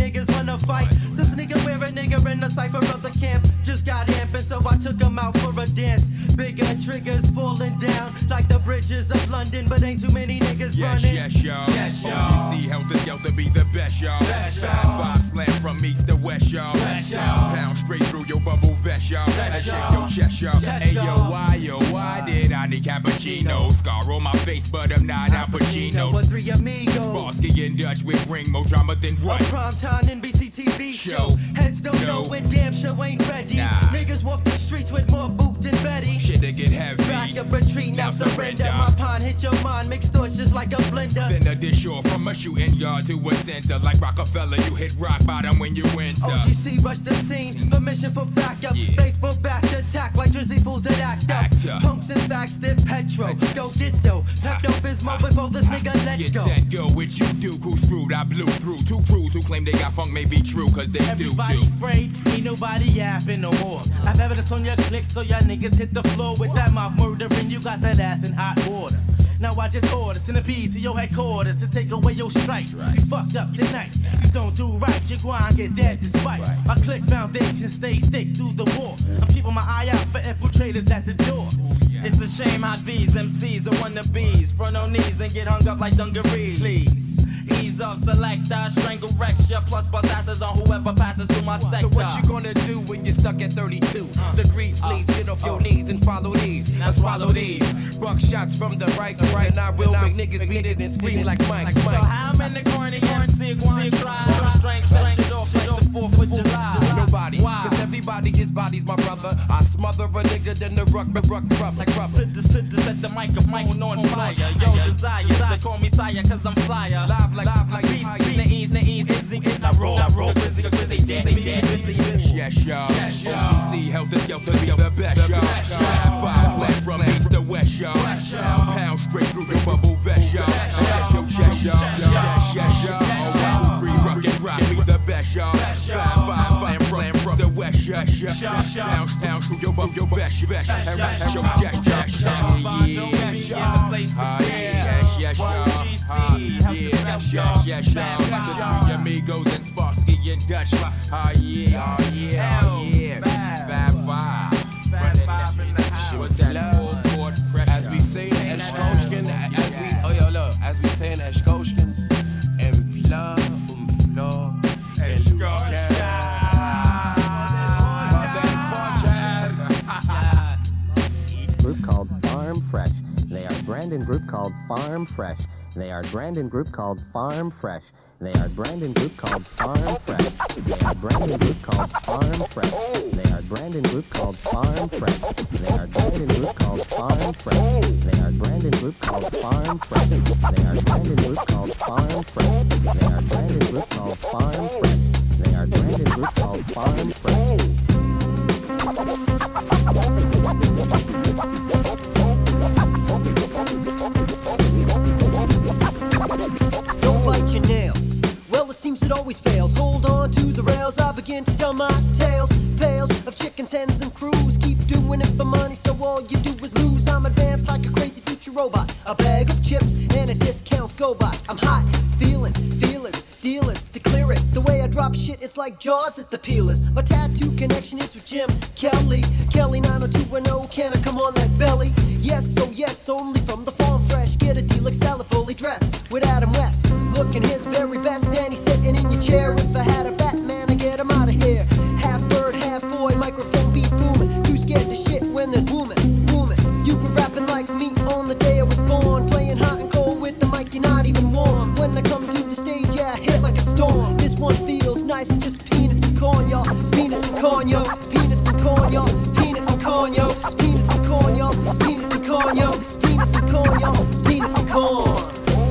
niggas wanna fight. Since nigga wear a nigga in the cipher of the camp just got amping, so I took him out for a dance. Bigger triggers falling down like the bridges of London, but ain't too many niggas running. Yes, y'all. Yes, y'all. OGC helter skelter be the best, y'all. Best, y'all. 5 slam from east to west, y'all. Best, y'all. Pound straight through your bubble vest, y'all. Best, Shake y'all. your chest, y'all. Yes, Hey, y'all. yo, why did I need cappuccino? Scar on my face, but I'm not Al Pacino. With three amigos. Sparsky and Dutch with ring more drama than what? A primetime NBC TV show. Heads don't know when damn show ain't ready. Nah. Niggas walk the streets with more boot than Betty. Shit to get heavy. Back up, retreat, now surrender. My pond hit your mind, mixed thoughts just like a blender. Then a dish or from a shooting yard to a center. Like Rockefeller, you hit rock bottom when you enter. OGC rush the scene, permission for backup. Facebook back attack like Jersey fools that act up. Punks and facts, dip petro. Go get though. Pepto-Bismol before this nigga let Get go. set, go, what you do, who screwed, I blew through. 2 crews who claim they got funk may be true, cause they Everybody do. afraid, ain't nobody yapping no more. I've evidence on your click, so y'all niggas hit the floor with that mouth murdering. You got that ass in hot water. Now I just order centipedes to your headquarters to take away your strike. You fucked up tonight. You don't do right, you go and get dead despite. My click foundation stays stick through the war. I'm keeping my eye out for infiltrators at the door. It's a shame how these MCs are wannabes. Front on knees and get hung up like dungarees. Please, ease off, selector, strangle recture, plus bust asses on whoever passes through my sector. So what you gonna do when you're stuck at 32 degrees? Please get off your knees and follow these. I swallow these. Buck shots from the right, and I will make niggas beat it and scream like Mike. So how many corny MCs try strength set shit off like the 4th of July? Nobody, cause everybody is bodies, my brother. I smother a nigga, then the ruck, like rubber. Sit to set the microphone on fire. Yo, desire, they call me sire cause I'm flyer. Live like Beast, the ease, I roll, grizzly, Yes, y'all. OGC helter skelter be the best, y'all. 5 flat from east to west, y'all. Pound straight through your bubble vest, y'all. That's your chest, y'all. Yes, y'all. 1, 2, 3, rock and rock, be the best, y'all. 5 from the west, yes. Down through your bubble vest, and that's your chest, yes, y'all. Yes, y'all. The amigos and Sparsky and Dutch. Yeah. 5 in the house. What's that full court pressure? As we say in Eschkoshkin, as we say in Eschkoshkin, Floor, Group called Farm Fresh. They are a Brandon group called Farm Fresh. They are a Brandon group called Farm Fresh. They are a Brandon group called Farm Fresh. They are a Brandon group called Farm Fresh. They are a Brandon group called Farm Fresh. They are a Brandon group called Farm Fresh. They are a Brandon group called Farm Fresh. They are a Brandon group called Farm Fresh. They are a Brandon group called Farm Fresh. They are a Brandon group called Farm Fresh. Don't bite your nails. Well, it seems it always fails. Hold on to the rails. I begin to tell my tales. Pails of chickens, hens, and crews. Keep doing it for money, so all you do is lose. I'm advanced like a crazy future robot. A bag of chips and a discount go by. I'm hot, feeling, feelers, dealers. To clear it, the way I drop shit, it's like Jaws at the peelers. My tattoo connection is with Jim Kelly. Kelly 90210, can I come on that belly? Yes, oh yes, only from the Farm Fresh. Get a deal, Excel, fully dressed with Adam West. Looking his very best, and he's sitting in your chair. If I had a Batman, I'd get him out of here. Half bird, half boy, microphone beat booming. Too scared to shit when there's woman. You were rapping like me on the day I was born. Playing hot and cold with the mic, you're not even warm. When I come to the stage, yeah, I hit like a storm. This one feels nice, it's just peanuts and corn, y'all. It's peanuts and corn, yo. It's peanuts and corn, yo. It's peanuts and corn, yo. It's peanuts and corn, yo. It's peanuts and corn, yo. It's peanuts and corn, yo. It's peanuts and corn.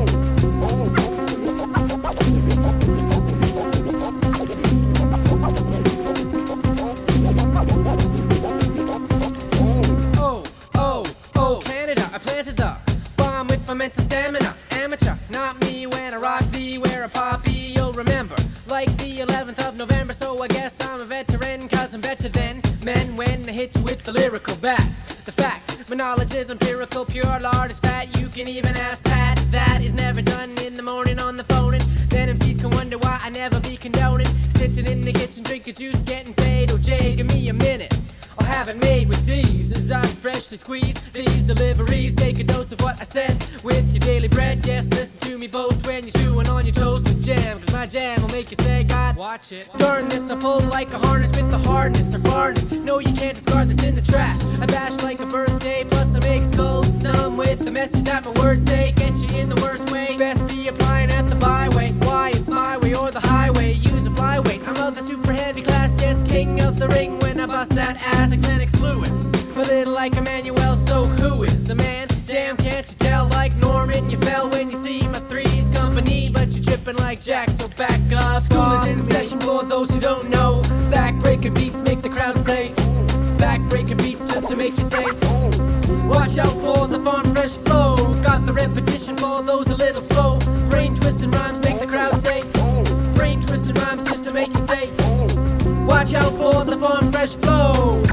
Canada, I planted the bomb with my mental stamina. Amateur, not me when I rock thee, wear a poppy, you'll remember. Like the 11th of November, so I guess I'm a veteran, cause I'm better than men when I hit you with the lyrical bat. The fact My knowledge is empirical, pure lard is fat. You can even ask Pat. That is never done in the morning on the phone. And then MCs can wonder why I never be condoning. Sitting in the kitchen, drinking juice, getting paid. Oh, Jay, give me a minute. I'll have it made with these as I freshly squeeze these deliveries. Take a dose of what I said with your daily bread. Yes, listen to me boast when you're chewing on your toast with jam. Cause my jam will make you say, God, watch it. Darn this, I pull like a harness with the hardness or farness. No, you can't discard this in the trash. I bash like a birthday, plus I make skulls numb with the message that my words say. Get you in the worst way, best be applying at the byway. Why, it's my way or the highway. Use a flyweight, I'm of the super heavy class. Yes, king of the ring when I bust that ass. Like Lennox Lewis, a little like Emmanuel, so who is the man? Damn, can't you tell? Like Norman, you fell when you see my threes company, but you're tripping like Jack, so back up. School is in session for those who don't know. Back-breaking beats make the crowd say. Back-breaking beats just to make you say. Watch out for the farm fresh flow. Got the repetition for those a little slow. Brain twisting rhymes make the crowd say. Brain twisting rhymes just to make you say. Watch out for the farm fresh flow.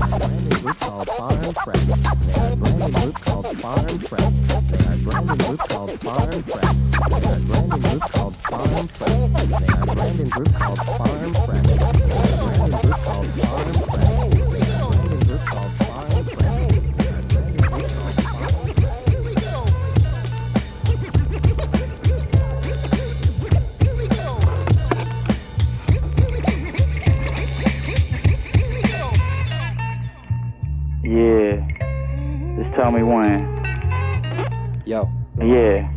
Branded group called Farm Fresh. They are branded group called Farm Fresh. They are branded group called Farm Fresh. They are branded group called Farm Fresh. They are branded group called Farm Fresh. They are branded group called Farm Fresh. They are branded group called Farm Fresh. Yeah. Just tell me when. Yo. Yeah.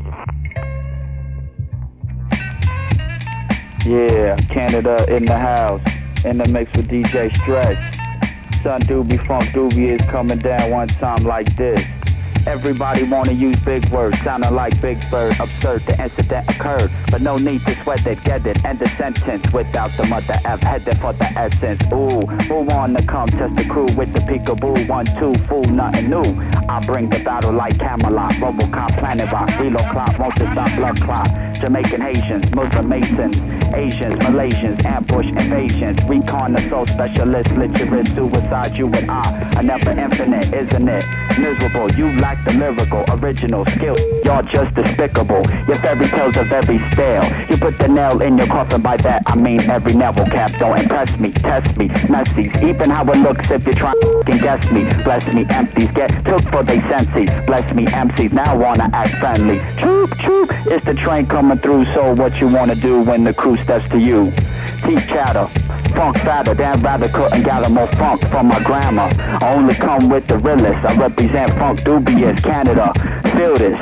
Yeah, Canada in the house. In the mix with DJ Stretch. Son Doobie Funk Doobie is coming down one time like this. Everybody wanna use big words, sounding like Big Bird. Absurd, the incident occurred, but no need to sweat it, get it. End the sentence without the mother F, headed for the essence. Ooh, who wanna come test the crew with the peekaboo? 1, 2, fool, nothing new. I bring the battle like Camelot, Robocop, Planet Rock, Velo Clock, won't you stop blood clot? Jamaican Haitians, Muslim Masons, Asians, Malaysians, ambush invasions. Recon assault specialist, literate suicide, you and I are never infinite, isn't it? Miserable, you lack the lyrical, original skill. Y'all just despicable. Your fairy tales are very stale. You put the nail in your coffin, by that I mean every navel cap. Don't impress me, test me, messies. Even how it looks if you try to guess me. Bless me, empties get took for they senses. Bless me, MCs now wanna act friendly. Troop, troop, it's the train coming through. So what you wanna do when the crew steps to you? Teeth chatter, funk fatter, damn rather couldn't gather more funk from my grammar. I only come with the realest. I represent Funk Dubious Canada. Feel this.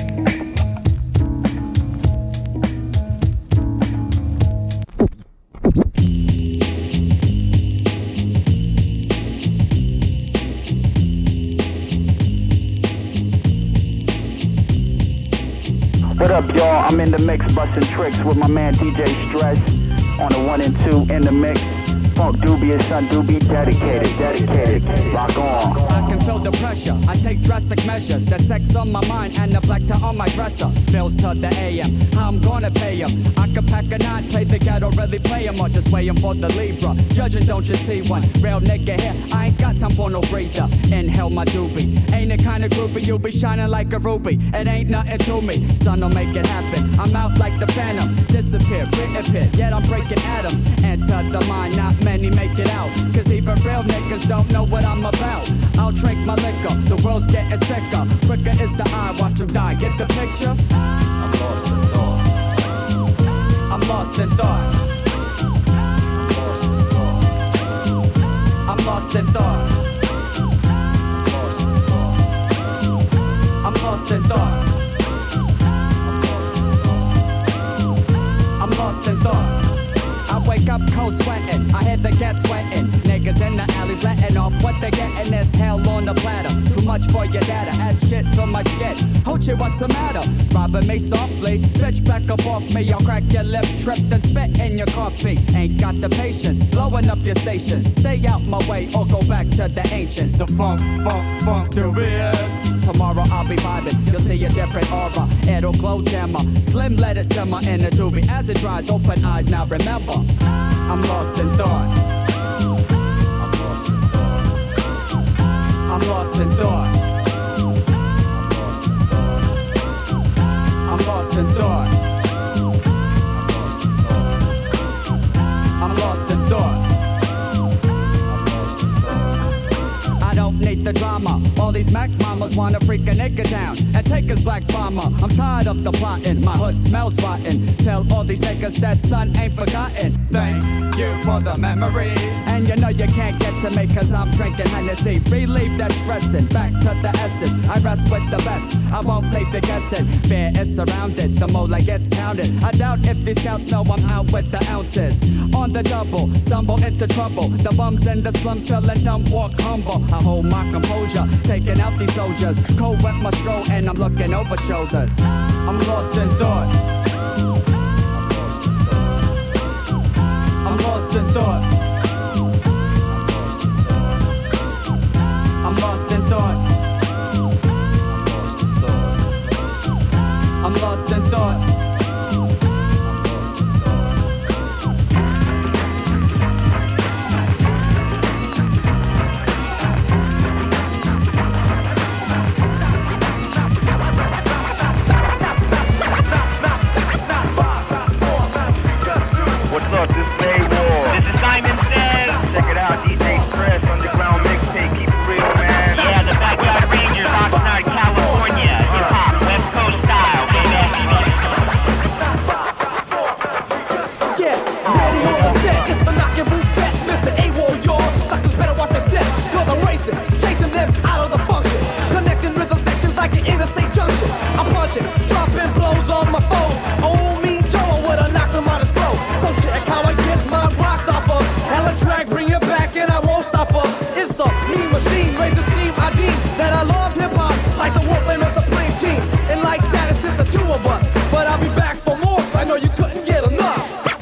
What up, y'all? I'm in the mix, busting tricks with my man DJ Stress on the 1 and 2 in the mix. Funk Dubious, Son Doobie, dedicated, rock on. I can feel the pressure, I take drastic measures. The sex on my mind and the black tie on my dresser. Bills to the AM, how I'm gonna pay him. I could pack a 9, play the ghetto, really play him. Or just waiting for the Libra, judging don't you see one. Real nigga here, I ain't got time for no breather. Inhale my doobie, ain't the kind of groupie you be shining like a ruby. It ain't nothing to me, son, don't make it happen. I'm out like the phantom, disappear, reappear. Yet I'm breaking atoms, enter the mind, not many make it out. Cause even real niggas don't know what I'm about. I'll drink my liquor, the world's getting sicker. Quicker is the eye, watch them die, get the picture? I'm lost in thought. I'm lost in thought. I'm lost in thought. I'm lost in thought. I'm lost in thought. I wake up cold sweating, I hear the cats sweating. Niggas in the alleys letting off what they getting. There's hell on the platter, too much for your data. Add shit to my skin, Hoochie, what's the matter? Robbing me softly, bitch back up off me. I'll crack your lip, trip, then spit in your coffee. Ain't got the patience, blowing up your station. Stay out my way or go back to the ancients. The funk, dubious. Tomorrow I'll be vibing, you'll see a different aura. It'll glow dimmer, slim let it simmer in the doobie. As it dries, open eyes, now remember, I'm lost in thought. I'm lost in thought. I'm lost in thought. don't need the drama. All these Mac mamas wanna freak a nigga down and take his black bomber. I'm tired of the plotting, my hood smells rotten. Tell all these niggas that son ain't forgotten. Thank you for the memories. And you know you can't get to me cause I'm drinking Hennessy. Relieve that stressing, back to the essence. I rest with the best, I won't leave the guessing. Fear is surrounded, the mola gets counted. I doubt if these scouts know I'm out with the ounces. On the double, stumble into trouble. The bums in the slums feeling dumb, walk humble. I hold my composure, taking out these soldiers. Cold wet my stroll and I'm looking over shoulders. I'm lost in thought. I'm lost in thought. I'm lost in thought. I'm lost in thought. What's up, this is AWOL. This is Simon Says. Check it out, DJ Stress, Underground Mixtape, keep it real, man. Yeah, the Backyard Rangers, Oxnard, California. Hip-hop, West Coast style, baby. Yeah, ready on the set, it's the knockin' roof back, Mr. AWOL, y'all. Suckers better watch their step, cause I'm racing, chasing them out of the function. Connecting rhythm sections like an interstate junction. I'm punching, dropping blows on my phone. Old me Joe would've knocked them out of slow. So check how I get my rocks off of. Hella track, bring it back and I won't stop up. It's the mean machine, raise the steam. I deem that I love hip-hop like the Wolf and the Supreme Team. And like that, it's just the two of us. But I'll be back for more, 'cause I know you couldn't get enough.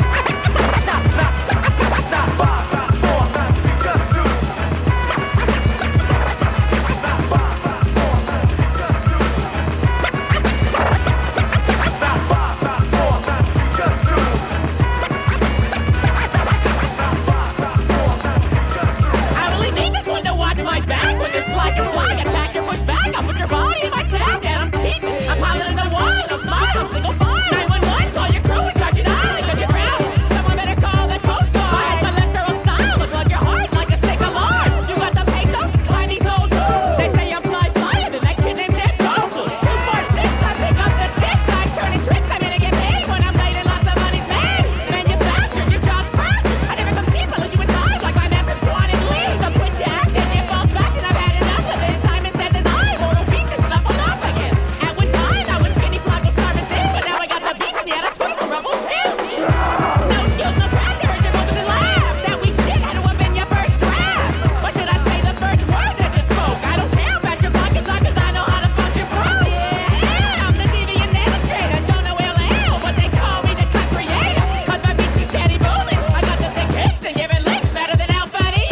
I really need this one to watch my back when this slack and flag attack and push back. I'll put your body in my sack and I'm keeping. I'm piloting the wine, I'm smart, I'm single fire. 911, call your crew and start your eye, cause you're drowning. Someone better call the Coast Guard. My cholesterol style looks like your heart, like a sick alarm. You got the peso, find these old tools. They say I'm fly flyer, the next kid named Ted Goku. 246, I pick up the sticks, I'm turning tricks, I'm gonna get paid when I'm late and lots of money's made. Manufactured, your job's fractured. I never come people as you in time, like my man from Quantum League. So quit your acting, it falls back and I've had enough of it. Simon Says his eye, mortal pieces, level up again. At one time, I was skinny, flat, was starving thin, but now I got the beef and the attitude of rebel tits. No skills, no practice, heard your vocals and laugh. That weak shit had to have been your first draft. Or should I say the first word that you spoke? I don't care about your pockets, cause I know how to function pro. Yeah, I'm the deviant demonstrator, don't know ill hell, but they call me the cut creator. Cause my beats be steady booming. I got the thick kicks and giving licks better than Alpha D.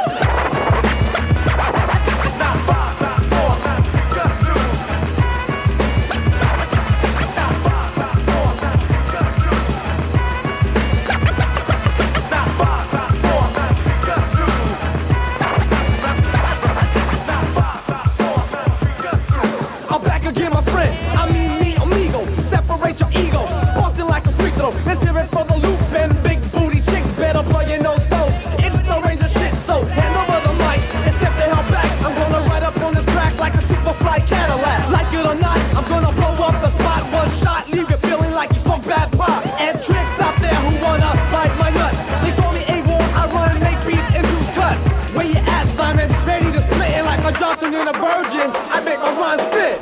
I'm back again, my friend. I mean me, amigo. Separate your ego. Boston like a free throw. Let's hear it for the loop and big booty chicks. Better plug in those toes. It's the Ranger shit, so hand over the mic and step the hell back. I'm gonna ride up on this track like a Superfly Cadillac. Like it or not, I'm gonna blow up the spot. One shot, leave you feeling like you smoke bad pop. And tricks out there who wanna bite my nuts. They call me AWOL, I run and make beats into cuts. Where you at, Simon? Ready to split it like a Johnson and a Virgin. I make my run sit.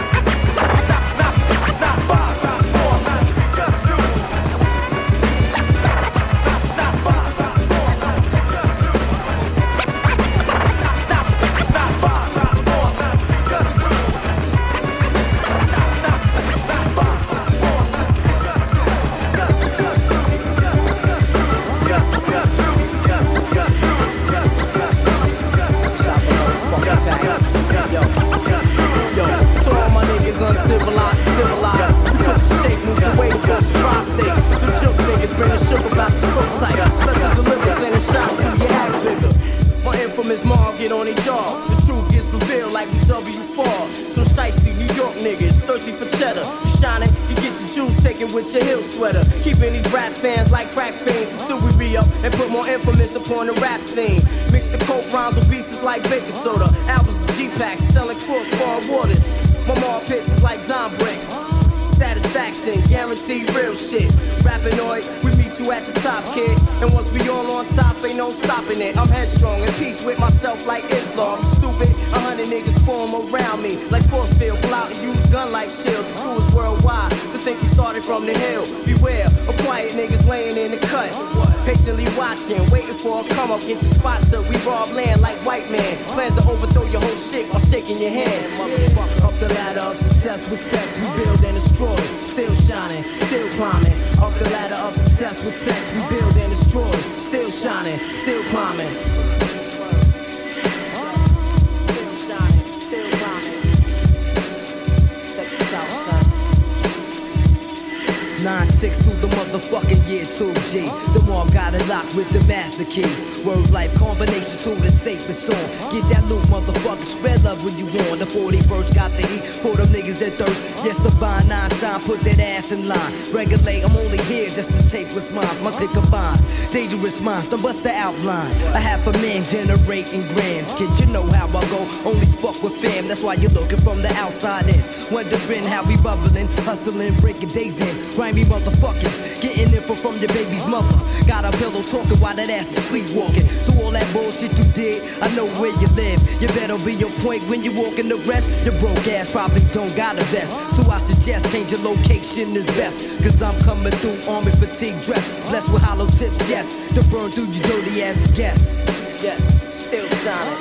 get on their jaw. The truth gets revealed like W4. Some shiesty New York niggas thirsty for cheddar. You shining, you get your juice taken rocking with your heel sweater. Keeping these rap fans like crack fiends until we re-up and put more infamous upon the rap scene. Mix the coke rhymes with pieces like baking soda. Albums of G-Packs selling crossbar waters. My mall pits is like Don Bricks. Satisfaction, guaranteed real shit. Rappinoid, we meet you at the top, kid. And once we all on top, ain't no stopping it. I'm headstrong, in peace with myself like Islam. I'm stupid, 100 niggas form around me. Like force field, pull out and use gun like shield. The crew is worldwide, to think we started from the hill. Beware, of quiet niggas laying in the cut. Patiently watching, waiting for a come up, get your spot till we rob land like white man. Plans to overthrow your whole shit while shaking your hand. Motherfucker, up the ladder of success with text, we build and destroy. Still shining, still climbing. Up the ladder of success with text, we build and destroy. Still shining, still climbing. Still shining, still climbing. Check this out, son. 9-6 through the motherfucking year 2G. The mob got it locked with the master keys. Word life combination to the safest song. Get that loot, motherfucker, spread love when you want. The 41st got the heat for them niggas that thirst. Yes, the Vine 9 shine, put that ass in line. Regulate, I'm only here just to take what's mine. My click combined, dangerous minds, don't bust the outline. I have a man generating grands. Kid, you know how I go, only fuck with fam. That's why you're looking from the outside in. Wondering how we bubbling, hustling, breaking days in. Grimy motherfuckers, getting info from your baby's mother. Got a pillow talking while that ass is sleepwalking. So all that bullshit you did, I know where you live. You better be on point when you walk in the rest. Your broke ass probably don't got a vest. So I suggest change your location is best. Cause I'm coming through army fatigue dress. Blessed with hollow tips, yes. To burn through your dirty ass guess. Yes, still shining,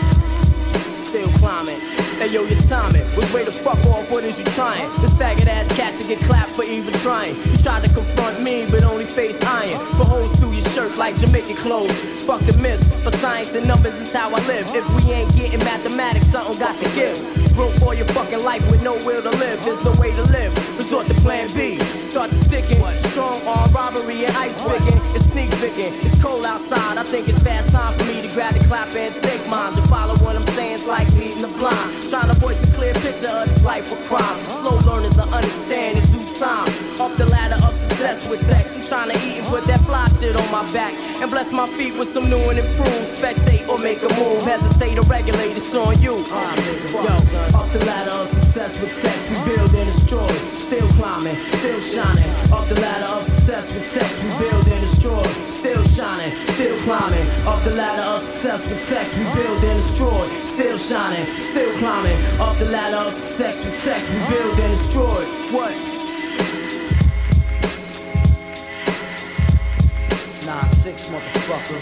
still climbing. Hey yo, your timing was way to fuck off, what is you trying? This faggot ass cat should get clapped for even trying. You tried to confront me, but only face iron. For holes through your shirt like Jamaican clothes. Fuck the myths, for science and numbers is how I live. If we ain't getting mathematics, something got to give. Broke all your fucking life with no will to live. There's no way to live, resort to plan B. Start to sticking, strong arm robbery and ice picking. It's sneak picking, it's cold outside. I think it's fast time for me to grab the clap and take mine. To follow what I'm saying is like leading the blind. Trying to voice a clear picture of this life of crime. Slow learners will understand in due time. Up the ladder of success with sex. I'm trying to eat and put that fly shit on my back. And bless my feet with some new and improved. Spectate or make a move. Hesitate or regulate, it's on you. Yo, up the ladder of success with sex. We build and destroy. Still climbing, still shining. Up the ladder of success with sex. We build and destroy. Still shining, still climbing. Up the ladder of success with sex. We build and destroy. Still shining, still climbing. Up the ladder of success with sex. We build and destroy. What? 9-6, motherfucker.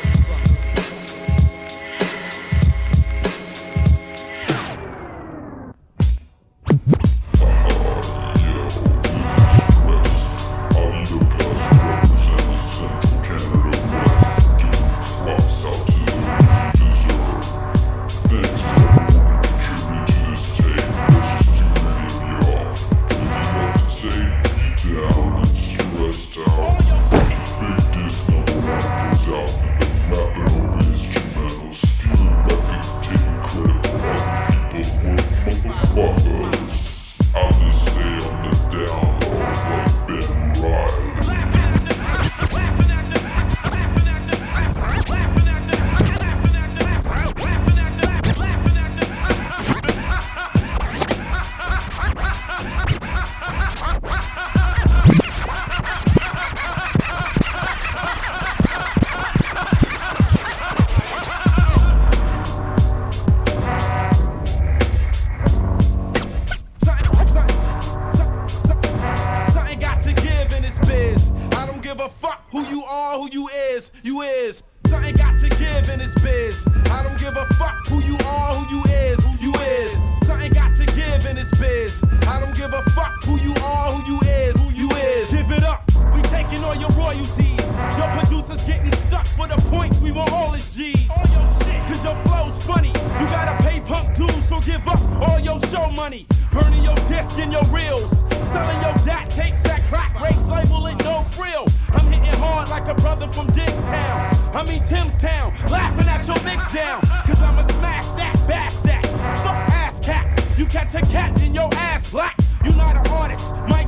Catch a cat in your ass black. You not an artist, Mike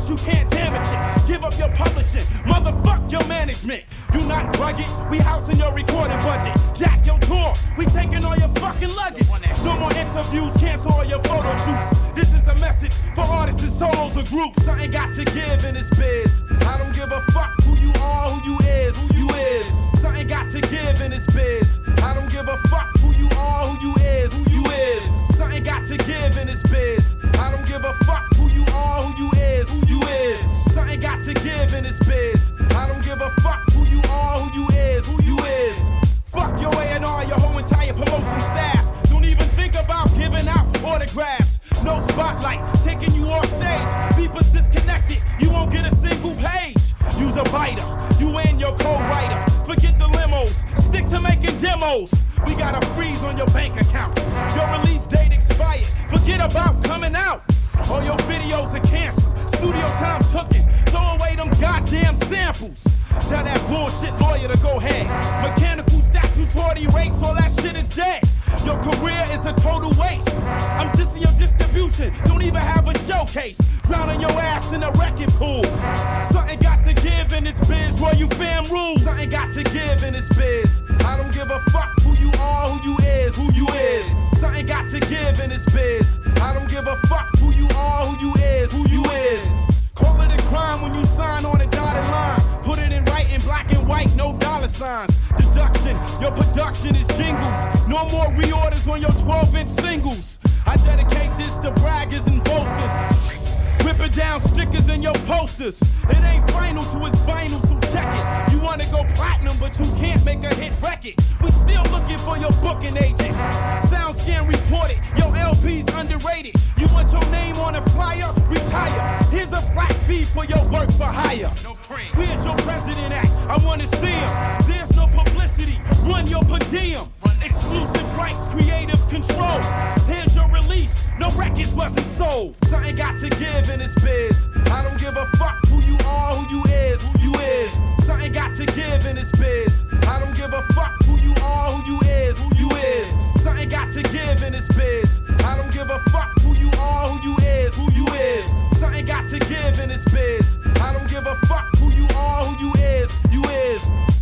works, you can't damage it. Give up your publishing, motherfuck your management. You not rugged, we housing your recording budget. Jack your tour, we taking all your fucking luggage. No more interviews, cancel all your photo shoots. This is a message for artists and solos or groups. Something got to give in this biz. I don't give a fuck who you are, who you is, who you is. Something got to give in this biz. I don't give a fuck who you are, who you is, who you is. Something got to give in this biz. I don't give a fuck who you are, who you is, who you is. Something got to give in this biz. I don't give a fuck who you are, who you is, who you is. Fuck your A&R, your whole entire promotion staff. Don't even think about giving out autographs. No spotlight, taking you off stage. People's disconnected, you won't get a single page. Use a biter, you and your co-writer. Forget the limos, stick to making demos. We got a freeze on your bank account. Your release date expired, forget about coming out. All your videos are canceled, studio time tooken. Throw away them goddamn samples. Tell that bullshit lawyer to go ahead. Mechanical statutory rates, all that shit is dead. Your career is a total waste. I'm dissing your distribution, don't even have a showcase. Drowning your ass in a wrecking pool. Something got to give in this biz, where you fam rules. Something got to give in this biz. I don't give a fuck who you are, who you is, who you is. Something got to give in this biz. I don't give a fuck who you are, who you is, who you is. Call it a crime when you sign on a dotted line. Put it in writing, black and white, no dollar signs. Deduction, your production is jingles. No more reorders on your 12-inch singles. I dedicate this to braggers and boasters. Ripping down stickers and your posters. It ain't final till it's vinyl, so check it. You wanna go platinum, but you can't make a hit record. We still looking for your booking agent. SoundScan reported, your LP's underrated. You want your name on a flyer? Retire. Here's a flat fee for your work for hire. Where's your president at? I wanna see him. There's no publicity. Run your per diem. Exclusive rights, creative control. Here's your release. No records wasn't sold. Something got to give in this biz. I don't give a fuck who you are, who you is, who you is. Something got to give in this biz. I don't give a fuck who you are, who you is, who you is. Something got to give in this biz. I don't give a fuck who you are, who you is, who you is. Something got to give in this biz. I don't give a fuck who you are, who you is, you is.